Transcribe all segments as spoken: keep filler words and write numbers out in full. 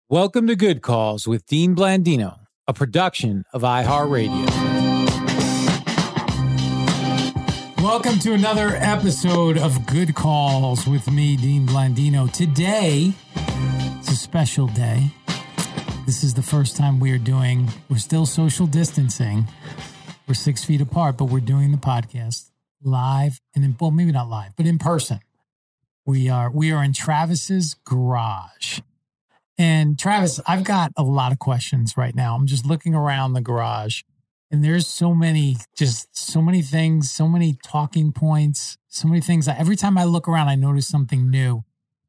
Welcome to Good Calls with Dean Blandino, a production of iHeartRadio. Welcome to another episode of Good Calls with me, Dean Blandino. Today, it's a special day. This is the first time we are doing, we're still social distancing. We're six feet apart, but we're doing the podcast live and in, well, maybe not live, but in person. We are, we are in Travis's garage. And Travis, I've got a lot of questions right now. I'm just looking around the garage and there's so many, just so many things, so many talking points, so many things. Every time I look around, I notice something new.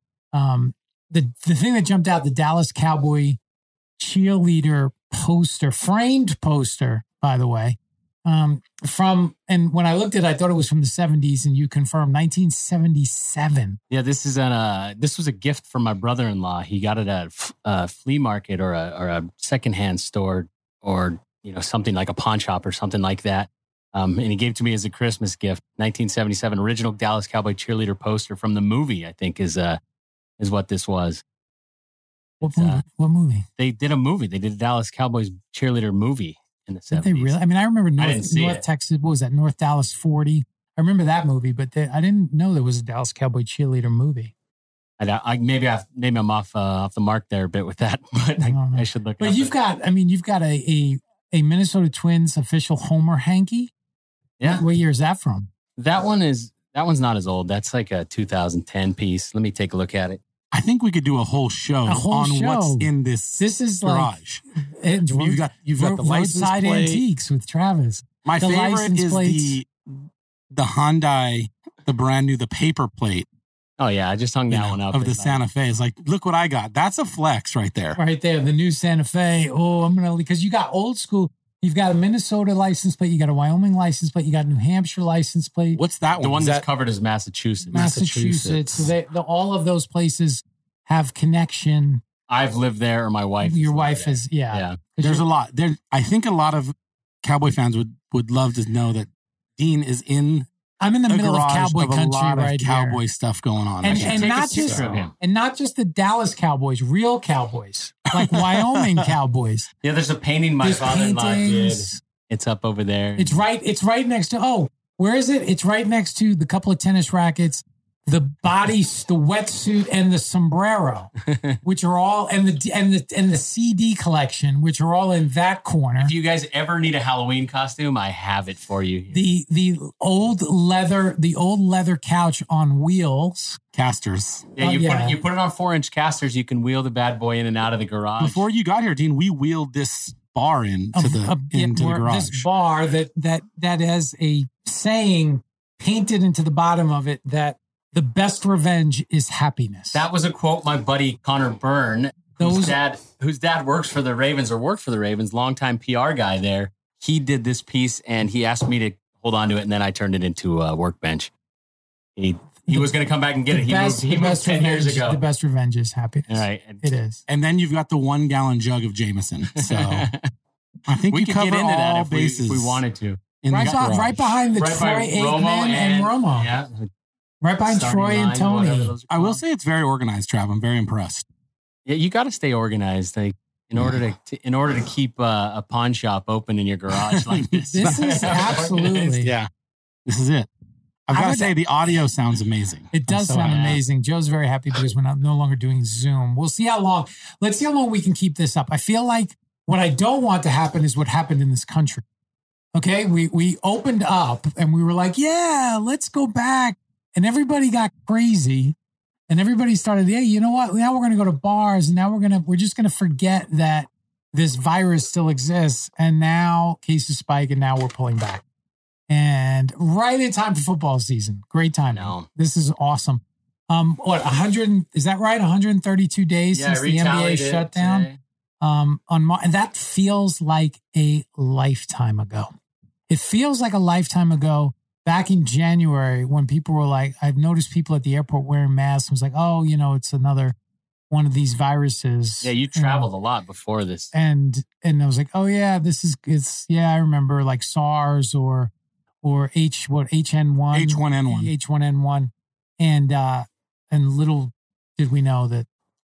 Um, the, the thing that jumped out, the Dallas Cowboy cheerleader poster, framed poster, by the way, um, from, and when I looked at it, I thought it was from the seventies, and you confirmed nineteen seventy-seven. Yeah, this is an, uh, this was a gift from my brother-in-law. He got it at a flea market or a, or a secondhand store or, you know, something like a pawn shop or something like that. Um, and he gave it to me as a Christmas gift. nineteen seventy-seven original Dallas Cowboy cheerleader poster from the movie, I think is, uh, is what this was. What movie? Uh, what movie? They did a movie. They did a Dallas Cowboys cheerleader movie in the Did seventies. they really? I mean, I remember North, I North Texas. What was that? North Dallas forty. I remember that movie, but they, I didn't know there was a Dallas Cowboy cheerleader movie. I, I maybe I maybe I'm off uh, off the mark there a bit with that, but I, I, I should look. But you've it. got, I mean, you've got a, a a Minnesota Twins official Homer hanky. Yeah, what year is that from? That one is that one's not as old. That's like a two thousand ten piece. Let me take a look at it. I think we could do a whole show a whole on show. what's in this. This is garage. Like, it, you've got you've got the license roadside plate. Antiques with Travis. My the favorite is plates. the the Hyundai, the brand new, the paper plate. Oh yeah, I just hung that you know, one up of the Santa Fe. It's like, look what I got. That's a flex right there. Right there, the new Santa Fe. Oh, I'm gonna because you got old school. You've got a Minnesota license plate. You got a Wyoming license plate. You got a New Hampshire license plate. What's that one? The one is that's that, covered is Massachusetts. Massachusetts. Massachusetts. So they, the, all of those places have connection. I've lived there, or my wife. Your wife is, yeah. Yeah. There's a lot there. I think a lot of Cowboy fans would would love to know that Dean is in. I'm in the, the middle of Cowboy of country, a lot right of Cowboy here. stuff going on, and, and not just and not just the Dallas Cowboys, real Cowboys, like Wyoming Cowboys. Yeah, there's a painting my There's father-in-law did. It's up over there. It's right. It's right next to. Oh, where is it? It's right next to the couple of tennis rackets, the body, the wetsuit, and the sombrero, which are all and the and the and the C D collection, which are all in that corner. If you guys ever need a Halloween costume, I have it for you. The the old leather, the old leather couch on wheels, casters. Yeah, you oh, yeah. put it, you put it on four inch casters. You can wheel the bad boy in and out of the garage. Before you got here, Dean, we wheeled this bar into a, the a, into yeah, the garage. This bar that that that has a saying painted into the bottom of it that the best revenge is happiness. That was a quote my buddy Connor Byrne, Those, whose dad whose dad works for the Ravens or worked for the Ravens, longtime P R guy there. He did this piece and he asked me to hold on to it, and then I turned it into a workbench. He he the, was going to come back and get it. He best, moved, he moved ten revenge, years ago. The best revenge is happiness. All right. It is. And then you've got the one gallon jug of Jameson. So I think we you could cover get into all that if bases we, if we wanted to. Right, be, right behind the right Troy Aikman and, and Romo. Yeah. Right behind Troy and Tony. I will say it's very organized, Trav. I'm very impressed. Yeah, you got to stay organized. Like in yeah. order to, to in order to keep uh, a pawn shop open in your garage like this. This is absolutely yeah. This is it. I've got to say the audio sounds amazing. It does so sound happy. amazing. Joe's very happy because we're not, no longer doing Zoom. We'll see how long. Let's see how long we can keep this up. I feel like what I don't want to happen is what happened in this country. Okay, we we opened up and we were like, yeah, let's go back. And everybody got crazy. And everybody started, hey, you know what? Now we're going to go to bars. And now we're going to, we're just going to forget that this virus still exists. And now cases spike and now we're pulling back. And right in time for football season. Great time. No. This is awesome. Um, what, one hundred, is that right? one hundred thirty-two days yeah, since the N B A shut down? Today. Um, on my, and that feels like a lifetime ago. It feels like a lifetime ago. Back in January, when people were like, I've noticed people at the airport wearing masks. I was like, oh, you know, it's another one of these viruses. Yeah, you traveled and, a lot before this. And and I was like, oh, yeah, this is, it's, yeah, I remember like SARS or or H, what, H N one. H one N one. H one N one. And, uh, and little did we know that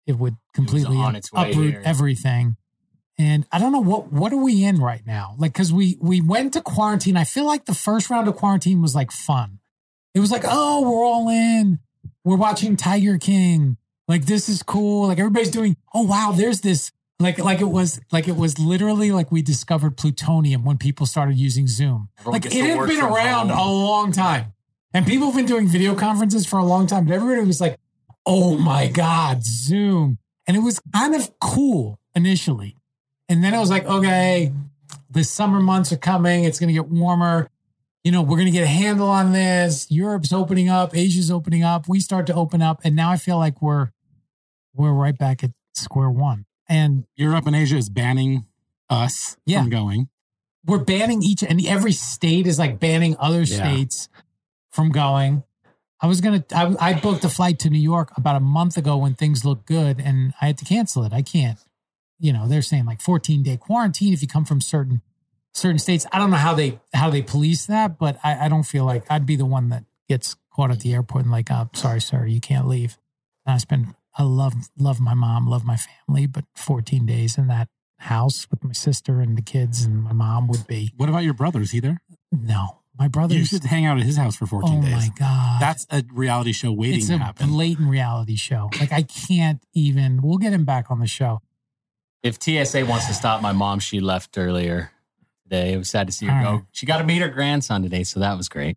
it would completely on its way uproot here. everything. And I don't know what what are we in right now? Like, because we we went to quarantine. I feel like the first round of quarantine was like fun. It was like, oh, we're all in. We're watching Tiger King. Like, this is cool. Like, everybody's doing. Oh wow, there's this. Like like it was like it was literally like we discovered plutonium when people started using Zoom. Everyone Like, gets it to had work been from around home. a long time, and people have been doing video conferences for a long time. But everybody was like, oh my god, Zoom, and it was kind of cool initially. And then I was like, okay, the summer months are coming. It's going to get warmer. You know, we're going to get a handle on this. Europe's opening up. Asia's opening up. We start to open up. And now I feel like we're we're right back at square one. And Europe and Asia is banning us Yeah. from going. we're banning each, and every state is like banning other Yeah. states from going. I was going to, I, I booked a flight to New York about a month ago when things looked good, and I had to cancel it. I can't. You know, they're saying like fourteen day quarantine if you come from certain certain states. I don't know how they how they police that, but I, I don't feel like I'd be the one that gets caught at the airport and like, oh, sorry, sir, you can't leave. And I spend I love love my mom, love my family, but fourteen days in that house with my sister and the kids and my mom would be What about your brother? Is he there? no. My brother's You should hang out at his house for fourteen oh days. my god, That's a reality show waiting it's to a happen. blatant reality show. Like I can't even. We'll get him back on the show. If T S A wants to stop my mom, she left earlier today. It was sad to see her All go. right. She got to meet her grandson today, so that was great.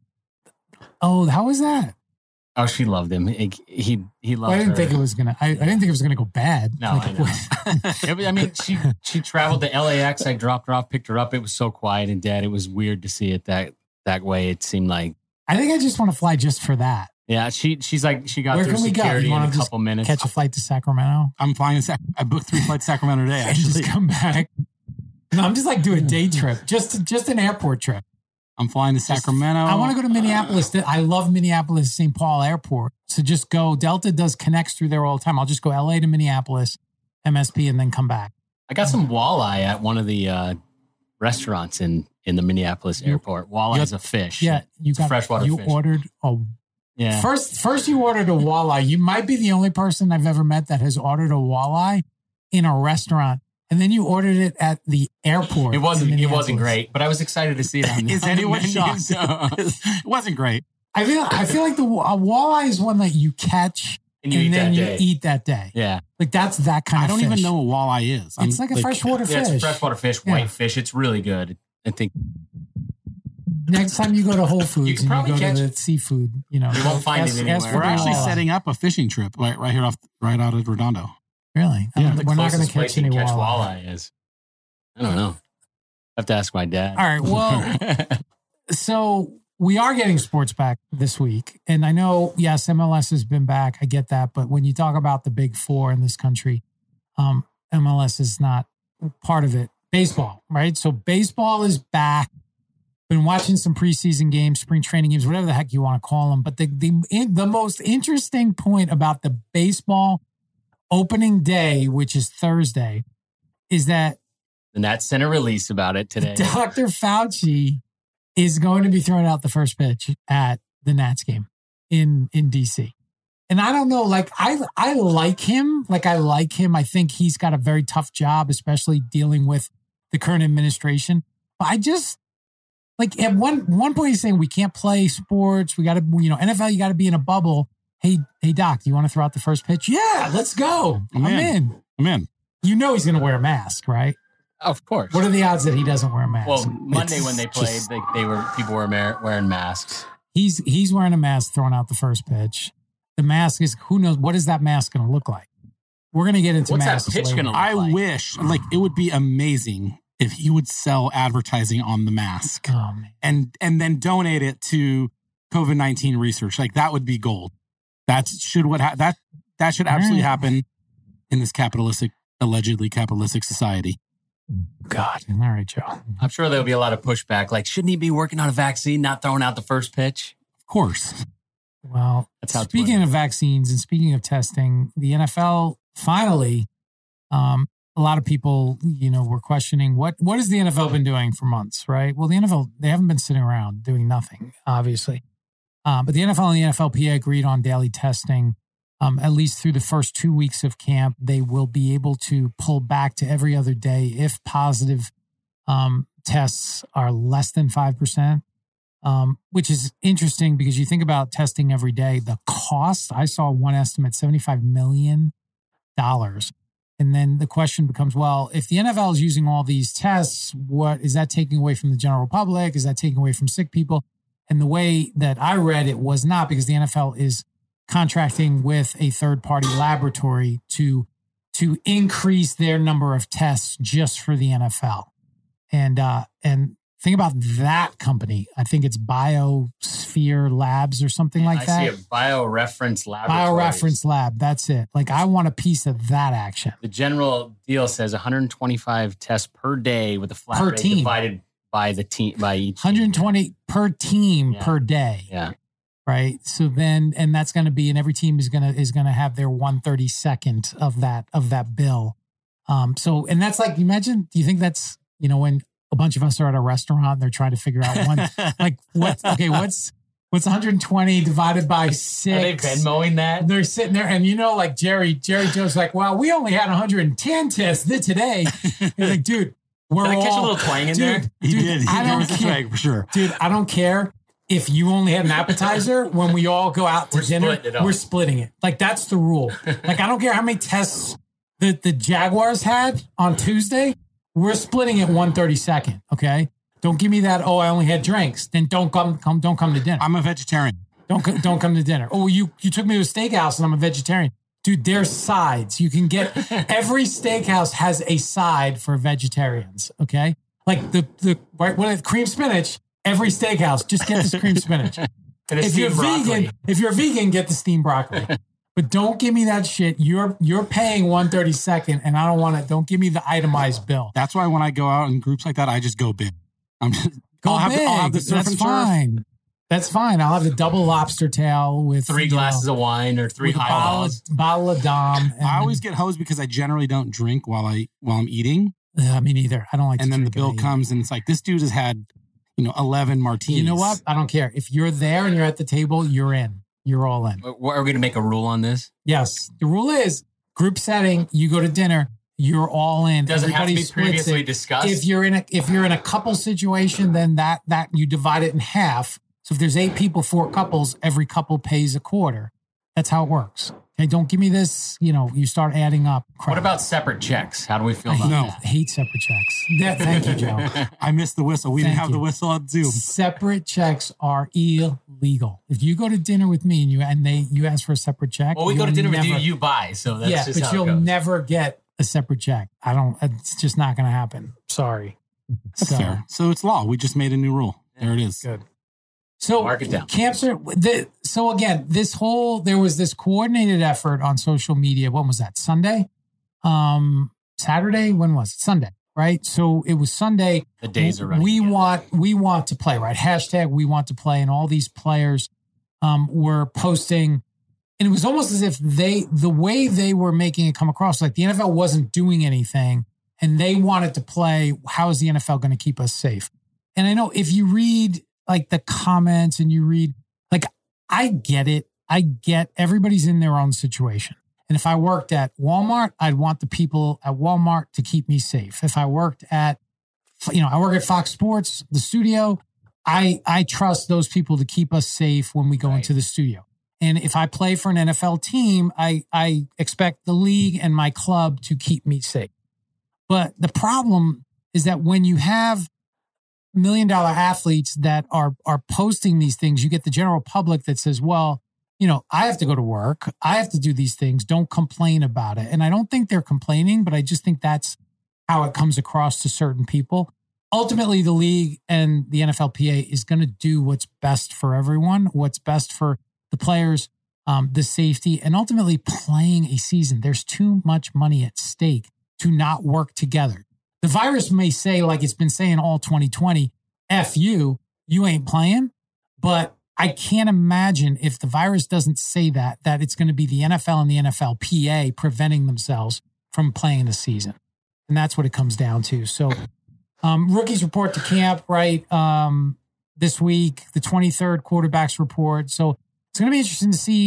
Oh, how was that? Oh, she loved him. He he, he loved Well, I didn't her. think it was gonna. I, I didn't think it was gonna go bad. No, Like, I know. It was- I mean, she she traveled to L A X. I dropped her off, picked her up. It was so quiet and dead. It was weird to see it that that way. It seemed like, I think I just want to fly just for that. yeah. She she's like she got Where through can we go? security You in wanna a just couple minutes. Catch a flight to Sacramento I'm flying. to Sac- I booked three flights to Sacramento today. and just Actually, come back. No, I'm just like do a day trip, just just an airport trip. I'm flying to Sacramento. I want to go to Minneapolis. I love Minneapolis Saint Paul Airport. So just go. Delta does connects through there all the time. I'll just go L A to Minneapolis, M S P, and then come back. I got some walleye at one of the uh, restaurants in in the Minneapolis airport. Walleye is a fish. Yeah, you It's a got freshwater You fish. ordered a yeah. First, first you ordered a walleye. You might be the only person I've ever met that has ordered a walleye in a restaurant, and then you ordered it at the airport. It wasn't. in It wasn't Minneapolis. great, but I was excited to see it. On the, Is on the anyone menu, shocked? so- It wasn't great. I feel. I feel like the a walleye is one that you catch And you eat then that you day. eat that day. Yeah, Like that's that kind I of. don't fish. even know what walleye is. I'm It's like a freshwater yeah. fish. It's a freshwater fish, Yeah. white fish. It's really good. I think Next time you go to Whole Foods You can and probably you go catch- to the seafood, you know, You won't find ask- it ask anywhere. for We're the actually walleye. setting up a fishing trip right, right here off, right out of Redondo. Really? Yeah. Um, the we're not going to closest place catch you any can catch walleye. walleye is. I don't know. I have to ask my dad. All right. Well, so we are getting sports back this week. And I know, yes, M L S has been back. I get that. But when you talk about the big four in this country, um, M L S is not part of it. Baseball, right? So baseball is back. Been watching some preseason games, spring training games, whatever the heck you want to call them. But the, the, the most interesting point about the baseball opening day, which is Thursday, is that the Nats sent a release about it today. Doctor Fauci is going to be throwing out the first pitch at the Nats game in, in D C. And I don't know, like I I like him. Like I like him. I think he's got a very tough job, especially dealing with the current administration. But I just like at one one point he's saying we can't play sports. We got to, you know, N F L, you got to be in a bubble. Hey, hey, Doc, do you want to throw out the first pitch? Yeah, let's go. I'm, I'm in. in. I'm in. You know he's going to wear a mask, right? Of course. What are the odds that he doesn't wear a mask? well, Monday It's when they played, just- they, they were people were mar- wearing masks. he's he's wearing a mask, throwing out the first pitch. The mask is who knows what is that mask going to look like? We're going to get into What's that masks. pitch later. gonna look I like? wish, like, it would be amazing if he would sell advertising on the mask Oh man, and and then donate it to COVID nineteen research. Like that would be gold. That should what ha- that that should absolutely Right. happen in this capitalistic, allegedly capitalistic society. God! All right, Joe. I'm sure there'll be a lot of pushback. Like, shouldn't he be working on a vaccine, not throwing out the first pitch? Of course, Well, That's how it's speaking working. of vaccines and speaking of testing, the N F L finally, um, a lot of people, you know, were questioning what what has the N F L been doing for months, right? Well, the N F L, they haven't been sitting around doing nothing, obviously. Um, but the N F L and the N F L P A agreed on daily testing um, at least through the first two weeks of camp, they will be able to pull back to every other day if positive um, tests are less than five percent, um, which is interesting because you think about testing every day. The cost, I saw one estimate, seventy-five million dollars. And then the question becomes, well, if the N F L is using all these tests, what is that taking away from the general public? Is that taking away from sick people? And the way that I read it was not, because the N F L is contracting with a third-party laboratory to, to increase their number of tests just for the N F L. And uh, and think about that company. I think it's Biosphere Labs or something like I that. I see a BioReference Lab. BioReference Lab. That's it. Like, I want a piece of that action. The general deal says one hundred twenty-five tests per day with a flat Per rate team. divided by the team by each one hundred twenty team. per team Yeah. per day. Yeah. Right. So then, and that's going to be, and every team is going to, is going to have their one thirty-second of that, of that bill. Um, so, and that's like, imagine, do you think that's, you know, when a bunch of us are at a restaurant and they're trying to figure out one, like what, okay, what's, what's one hundred twenty divided by six? Are they Venmoing that? They're sitting there, and you know, like Jerry, Jerry Joe's like, well, we only had one hundred ten tests today. You're like, dude, we're Did I catch all, a little twang in dude, there? He dude, did. He, I there don't was a care. drag for sure. Dude, I don't care if you only had an appetizer. When we all go out to We're dinner, splitting it up. we're splitting it. Like, that's the rule. Like, I don't care how many tests the, the Jaguars had on Tuesday. We're splitting it one thirty-second. Okay. Don't give me that. Oh, I only had drinks. Then don't come, come, don't come to dinner. I'm a vegetarian. Don't co- don't come to dinner. Oh, you you took me to a steakhouse and I'm a vegetarian. Dude, there's sides. You can get, every steakhouse has a side for vegetarians. Okay. Like the, the, right, what, cream spinach, every steakhouse, just get this cream spinach. And a If you're steamed broccoli. vegan, if you're vegan, get the steamed broccoli. But don't give me that shit. You're you're paying one thirty-second, and I don't want it. Don't give me the itemized bill. That's why when I go out in groups like that, I just go big. I'm just, Go I'll have big. the, I'll have the surf That's and turf. fine. That's fine. I'll have the double lobster tail with Three you glasses know, of wine or three with a bottle of, highballs. bottle of Dom. And I always get hosed because I generally don't drink while I while I'm eating, Uh, me neither. I don't like. and to then the drink bill it. comes and it's like, this dude has had, you know, eleven martinis. You know what? I don't care. If you're there and you're at the table, you're in. You're all in. Are we going to make a rule on this? Yes. The rule is group setting. You go to dinner. You're all in. Does it have to Everybody be splits previously it. discussed? If you're in a if you're in a couple situation, then that that you divide it in half. So if there's eight people, four couples, every couple pays a quarter. That's how it works. Okay, don't give me this. You know, you start adding up. Crap. What about separate checks? How do we feel I about hate, No. that? I hate separate checks. Yeah, thank you, Joe. I missed the whistle. We Thank didn't have you. the whistle on Zoom. Separate checks are illegal. If you go to dinner with me and you and they you ask for a separate check, Well, we go to you'll dinner with never- you, you buy. So that's yeah, just but how you'll it goes. never get a separate check. I don't. It's just not going to happen. Sorry. That's So- fair. So it's law. We just made a new rule. There it is. Good. So Mark it down. camps are the, so again, this whole there was this coordinated effort on social media. When was that? Sunday? Um, Saturday? When was it? Sunday, right? So it was Sunday. The days are running. We together. want we want to play, right? Hashtag we want to play, and all these players um, were posting, and it was almost as if they the way they were making it come across, like the N F L wasn't doing anything, and they wanted to play. How is the N F L going to keep us safe? And I know if you read like the comments and you read, like, I get it. I get everybody's in their own situation. And if I worked at Walmart, I'd want the people at Walmart to keep me safe. If I worked at, you know, I work at Fox Sports, the studio, I, I trust those people to keep us safe when we go Right. into the studio. And if I play for an N F L team, I, I expect the league and my club to keep me safe. But the problem is that when you have million dollar athletes that are are posting these things, you get the general public that says, well, you know, I have to go to work. I have to do these things. Don't complain about it. And I don't think they're complaining, but I just think that's how it comes across to certain people. Ultimately, the league and the N F L P A is going to do what's best for everyone, what's best for the players, um, the safety, and ultimately playing a season. There's too much money at stake to not work together. The virus may say, like it's been saying all twenty twenty, F you, you ain't playing. But I can't imagine if the virus doesn't say that, that it's going to be the N F L and the N F L P A preventing themselves from playing the season. And that's what it comes down to. So um, rookies report to camp, right? Um, this week, the twenty-third quarterbacks report. So it's going to be interesting to see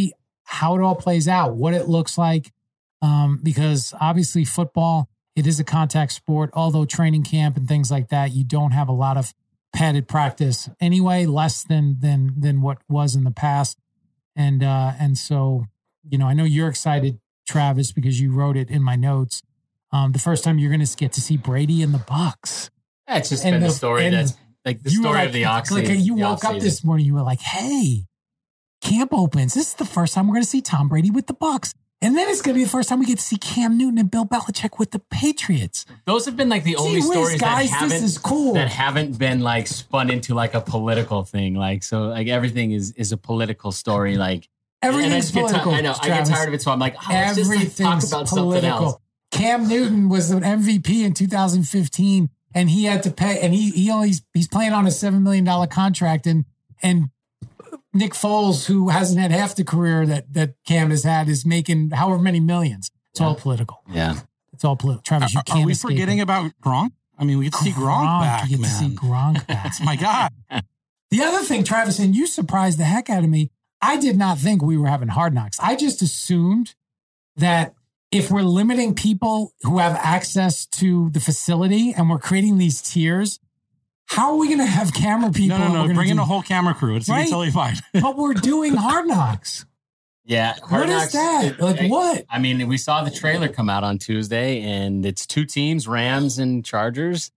how it all plays out, what it looks like. Um, because obviously football, it is a contact sport, although training camp and things like that, you don't have a lot of padded practice anyway, less than than than what was in the past. And uh, and so, you know, I know you're excited, Travis, because you wrote it in my notes. Um, the first time you're going to get to see Brady in the Bucs. Yeah, it's just And been the, the- story and that's like the You were story like, of the oxy. like you the woke up offseason. this morning, you were like, hey, camp opens. This is the first time we're going to see Tom Brady with the Bucs. And then it's going to be the first time we get to see Cam Newton and Bill Belichick with the Patriots. Those have been like the only Gee whiz, stories guys, that haven't this is cool. that haven't been like spun into like a political thing. Like so, like everything is is a political story. Like and I Everything's just get ti- political. I know. I get Travis. tired of it, so I'm like, oh, let's just like, talk Everything's about something political. else. Cam Newton was an M V P in two thousand fifteen, and he had to pay, and he he only he's playing on a seven million dollar contract, and and Nick Foles, who hasn't had half the career that that Cam has had, is making however many millions. It's Yeah. all political. Yeah. It's all political. Travis, you Are, can't are we escape forgetting it. about Gronk? I mean, we get to see Gronk, back, You get man. to see Gronk back. That's my guy. The other thing, Travis, and you surprised the heck out of me. I did not think we were having Hard Knocks. I just assumed that if we're limiting people who have access to the facility and we're creating these tiers, how are we going to have camera people? No, and no, we're no. gonna Bring in do- a whole camera crew. It's gonna Right? be totally fine. But we're doing Hard Knocks. Yeah. What Hard is Knocks- that? it- Like I- what? I mean, we saw the trailer come out on Tuesday, and it's two teams, Rams and Chargers,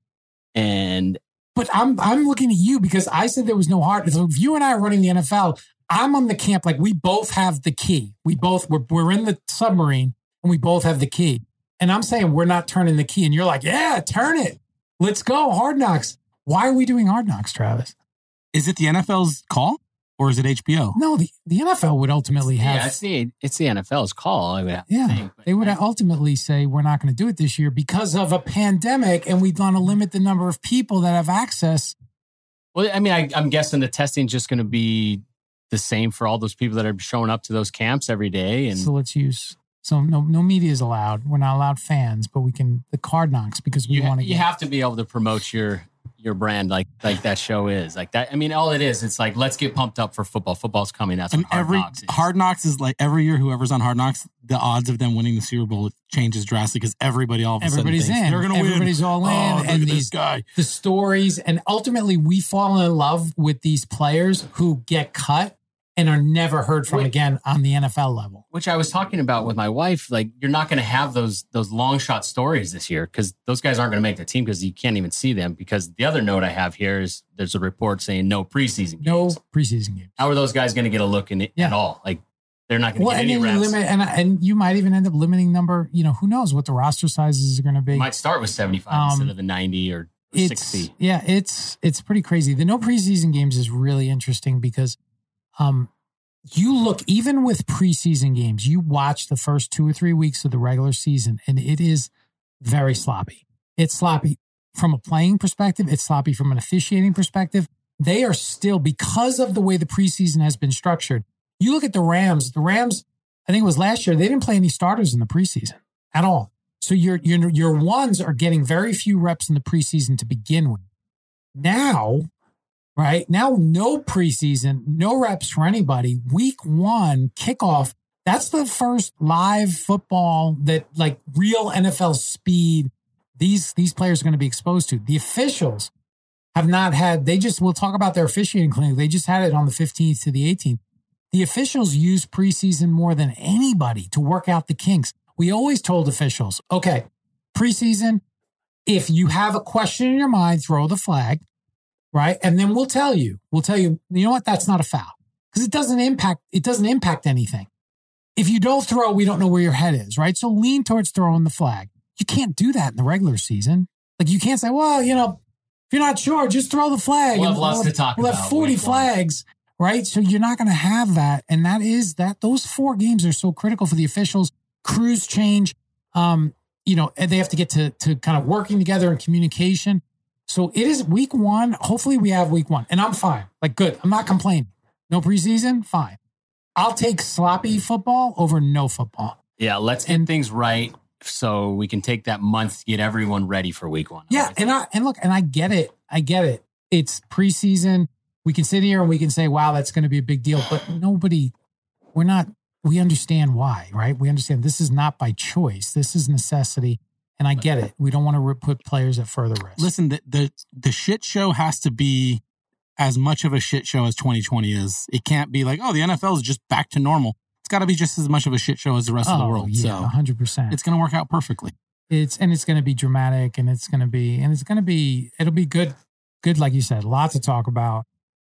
and But I'm I'm looking at you because I said there was no hard. So if you and I are running the N F L, I'm on the camp like we both have the key. We both we're we're in the submarine and we both have the key. And I'm saying we're not turning the key, and you're like, yeah, turn it. Let's go, Hard Knocks. Why are we doing Hard Knocks, Travis? Is it the N F L's call or is it H B O? No, the, the N F L would ultimately have. yeah, it's the it's the N F L's call. I would Yeah, think, but they would I- ultimately say we're not going to do it this year because of a pandemic, and we want to limit the number of people that have access. Well, I mean, I, I'm guessing the testing is just going to be the same for all those people that are showing up to those camps every day. And So let's use. So no no media is allowed. We're not allowed fans, but we can the Hard Knocks because we you, want to. you get, have to be able to promote your your brand like like that show is like that. I mean, all it is, it's like let's get pumped up for football. Football's coming. That's And what Hard every Knocks is. Hard Knocks is like every year, whoever's on Hard Knocks, the odds of them winning the Super Bowl changes drastically because everybody all of a Everybody's sudden thinks in. they're going to win. Everybody's all in, Oh, look and at these this guy. the stories, and ultimately we fall in love with these players who get cut and are never heard from Wait. again on the N F L level. Which I was talking about with my wife. Like, you're not going to have those those long shot stories this year because those guys aren't going to make the team because you can't even see them. Because the other note I have here is there's a report saying no preseason games. No preseason games. How are those guys going to get a look in it Yeah. at all? Like, they're not going to Well, get and any then you reps. limit, and and you might even end up limiting number. You know, who knows what the roster sizes are going to be. Might start with seventy-five Um, instead of the ninety or It's sixty. yeah, it's it's pretty crazy. The no preseason games is really interesting because, um, you look even with preseason games, you watch the first two or three weeks of the regular season, and it is very sloppy. It's sloppy from a playing perspective. It's sloppy from an officiating perspective. They are still, because of the way the preseason has been structured. You look at the Rams. The Rams, I think it was last year, they didn't play any starters in the preseason at all. So your your your ones are getting very few reps in the preseason to begin with. Now, right now, no preseason, no reps for anybody. Week one kickoff. That's the first live football that like real N F L speed. These these players are going to be exposed to. The officials have not had. They just we'll talk about their officiating clinic. They just had it on the fifteenth to the eighteenth. The officials use preseason more than anybody to work out the kinks. We always told officials, okay, preseason, if you have a question in your mind, throw the flag, right? And then we'll tell you, we'll tell you, you know what? That's not a foul because it doesn't impact, it doesn't impact anything. If you don't throw, we don't know where your head is, right? So lean towards throwing the flag. You can't do that in the regular season. Like you can't say, well, you know, if you're not sure, just throw the flag. We'll have And lots we'll to have- talk We'll about have forty week one. flags. Right. So you're not going to have that. And that is that those four games are so critical for the officials. Crews change. Um, you know, and they have to get to, to kind of working together and communication. So it is week one. Hopefully we have week one and I'm fine. Like, good. I'm not complaining. No preseason. Fine. I'll take sloppy football over no football. Yeah, let's get And- things right so we can take that month to get everyone ready for week one. Yeah. And I, and look, and I get it. I get it. It's preseason. We can sit here and we can say, wow, that's going to be a big deal. But nobody, we're not, we understand why, right? We understand this is not by choice. This is necessity. And I get it. We don't want to put players at further risk. Listen, the, the the shit show has to be as much of a shit show as twenty twenty is. It can't be like, oh, the N F L is just back to normal. It's got to be just as much of a shit show as the rest oh, of the world. Yeah, so one hundred percent. It's going to work out perfectly. It's and it's going to be dramatic, and it's going to be and it's going to be it'll be good. Good, like you said, lots to talk about.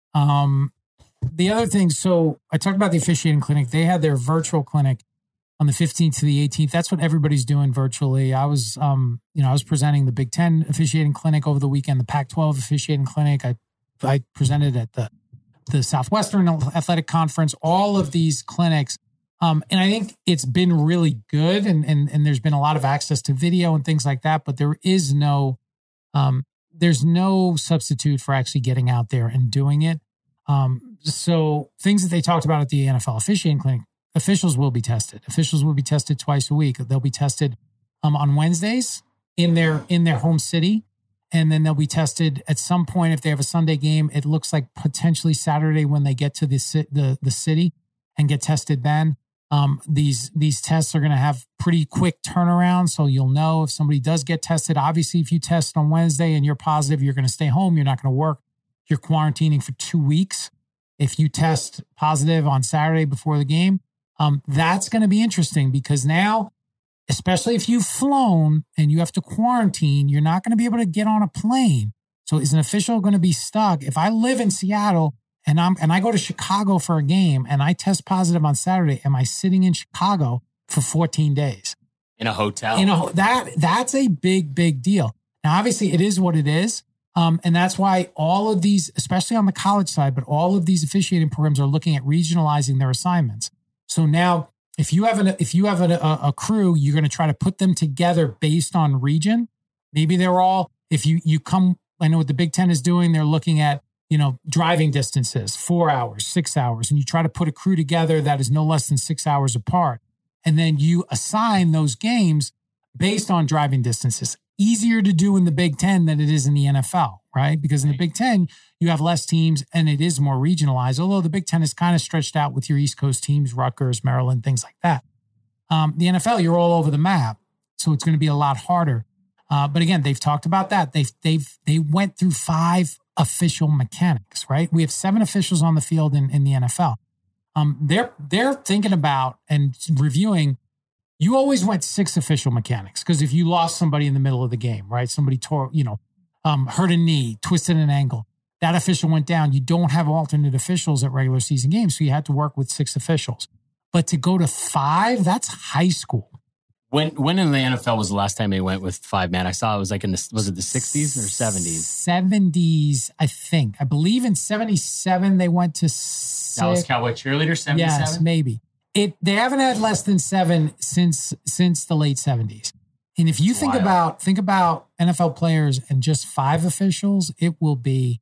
Um, the other thing, so I talked about the officiating clinic. They had their virtual clinic on the fifteenth to the eighteenth. That's what everybody's doing virtually. I was, um, you know, I was presenting the Big Ten officiating clinic over the weekend, the Pac twelve officiating clinic. I, I presented at the the Southwestern Athletic Conference. All of these clinics, um, and I think it's been really good. And and and there's been a lot of access to video and things like that. But there is no, um, there's no substitute for actually getting out there and doing it. Um, so things that they talked about at the N F L officiating clinic. Officials will be tested. Officials will be tested twice a week. They'll be tested um, on Wednesdays in their in their home city, and then they'll be tested at some point if they have a Sunday game. It looks like potentially Saturday when they get to the the, the city and get tested. Then um, these these tests are going to have pretty quick turnaround, so you'll know if somebody does get tested. Obviously, if you test on Wednesday and you're positive, you're going to stay home. You're not going to work. You're quarantining for two weeks. If you test positive on Saturday before the game. Um, that's going to be interesting because now, especially if you've flown and you have to quarantine, you're not going to be able to get on a plane. So is an official going to be stuck? If I live in Seattle and I'm and I go to Chicago for a game and I test positive on Saturday, am I sitting in Chicago for fourteen days? In a hotel? In a, that That's a big, big deal. Now, obviously, it is what it is. Um, and that's why all of these, especially on the college side, but all of these officiating programs are looking at regionalizing their assignments. So now, if you have an if you have a, a, a crew, you're going to try to put them together based on region. Maybe they're all. If you you come, I know what the Big Ten is doing. They're looking at you know driving distances, four hours, six hours, and you try to put a crew together that is no less than six hours apart, and then you assign those games based on driving distances. Easier to do in the Big Ten than it is in the N F L, right? Because in the Big Ten, you have less teams and it is more regionalized, although the Big Ten is kind of stretched out with your East Coast teams, Rutgers, Maryland, things like that. Um, the N F L, you're all over the map, so it's going to be a lot harder. Uh, but again, they've talked about that. They've they've they went through five official mechanics, right? We have seven officials on the field in, in the N F L. Um, they're they're thinking about and reviewing. You always went six official mechanics because if you lost somebody in the middle of the game, right? Somebody tore, you know, um, hurt a knee, twisted an ankle. That official went down. You don't have alternate officials at regular season games, so you had to work with six officials. But to go to five, that's high school. When when in the N F L was the last time they went with five man? I saw it was like in the was it the sixties or seventies? Seventies, I think. I believe in seventy-seven they went to six. Dallas Cowboy cheerleader, seventy-seven? Yes, maybe. It they haven't had less than seven since since the late seventies. And if you think Wild. about think about N F L players and just five officials, it will be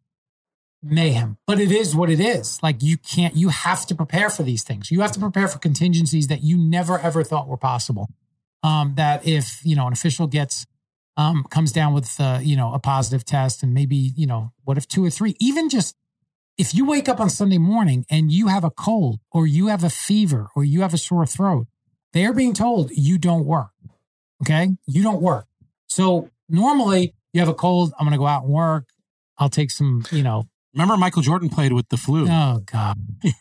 mayhem. But it is what it is. Like you can't you have to prepare for these things. You have to prepare for contingencies that you never ever thought were possible. Um, that if, you know, an official gets um comes down with uh, you know, a positive test and maybe, you know, what if two or three, even just if you wake up on Sunday morning and you have a cold or you have a fever or you have a sore throat, they are being told you don't work. Okay? You don't work. So normally you have a cold. I'm going to go out and work. I'll take some, you know. Remember Michael Jordan played with the flu. Oh, God.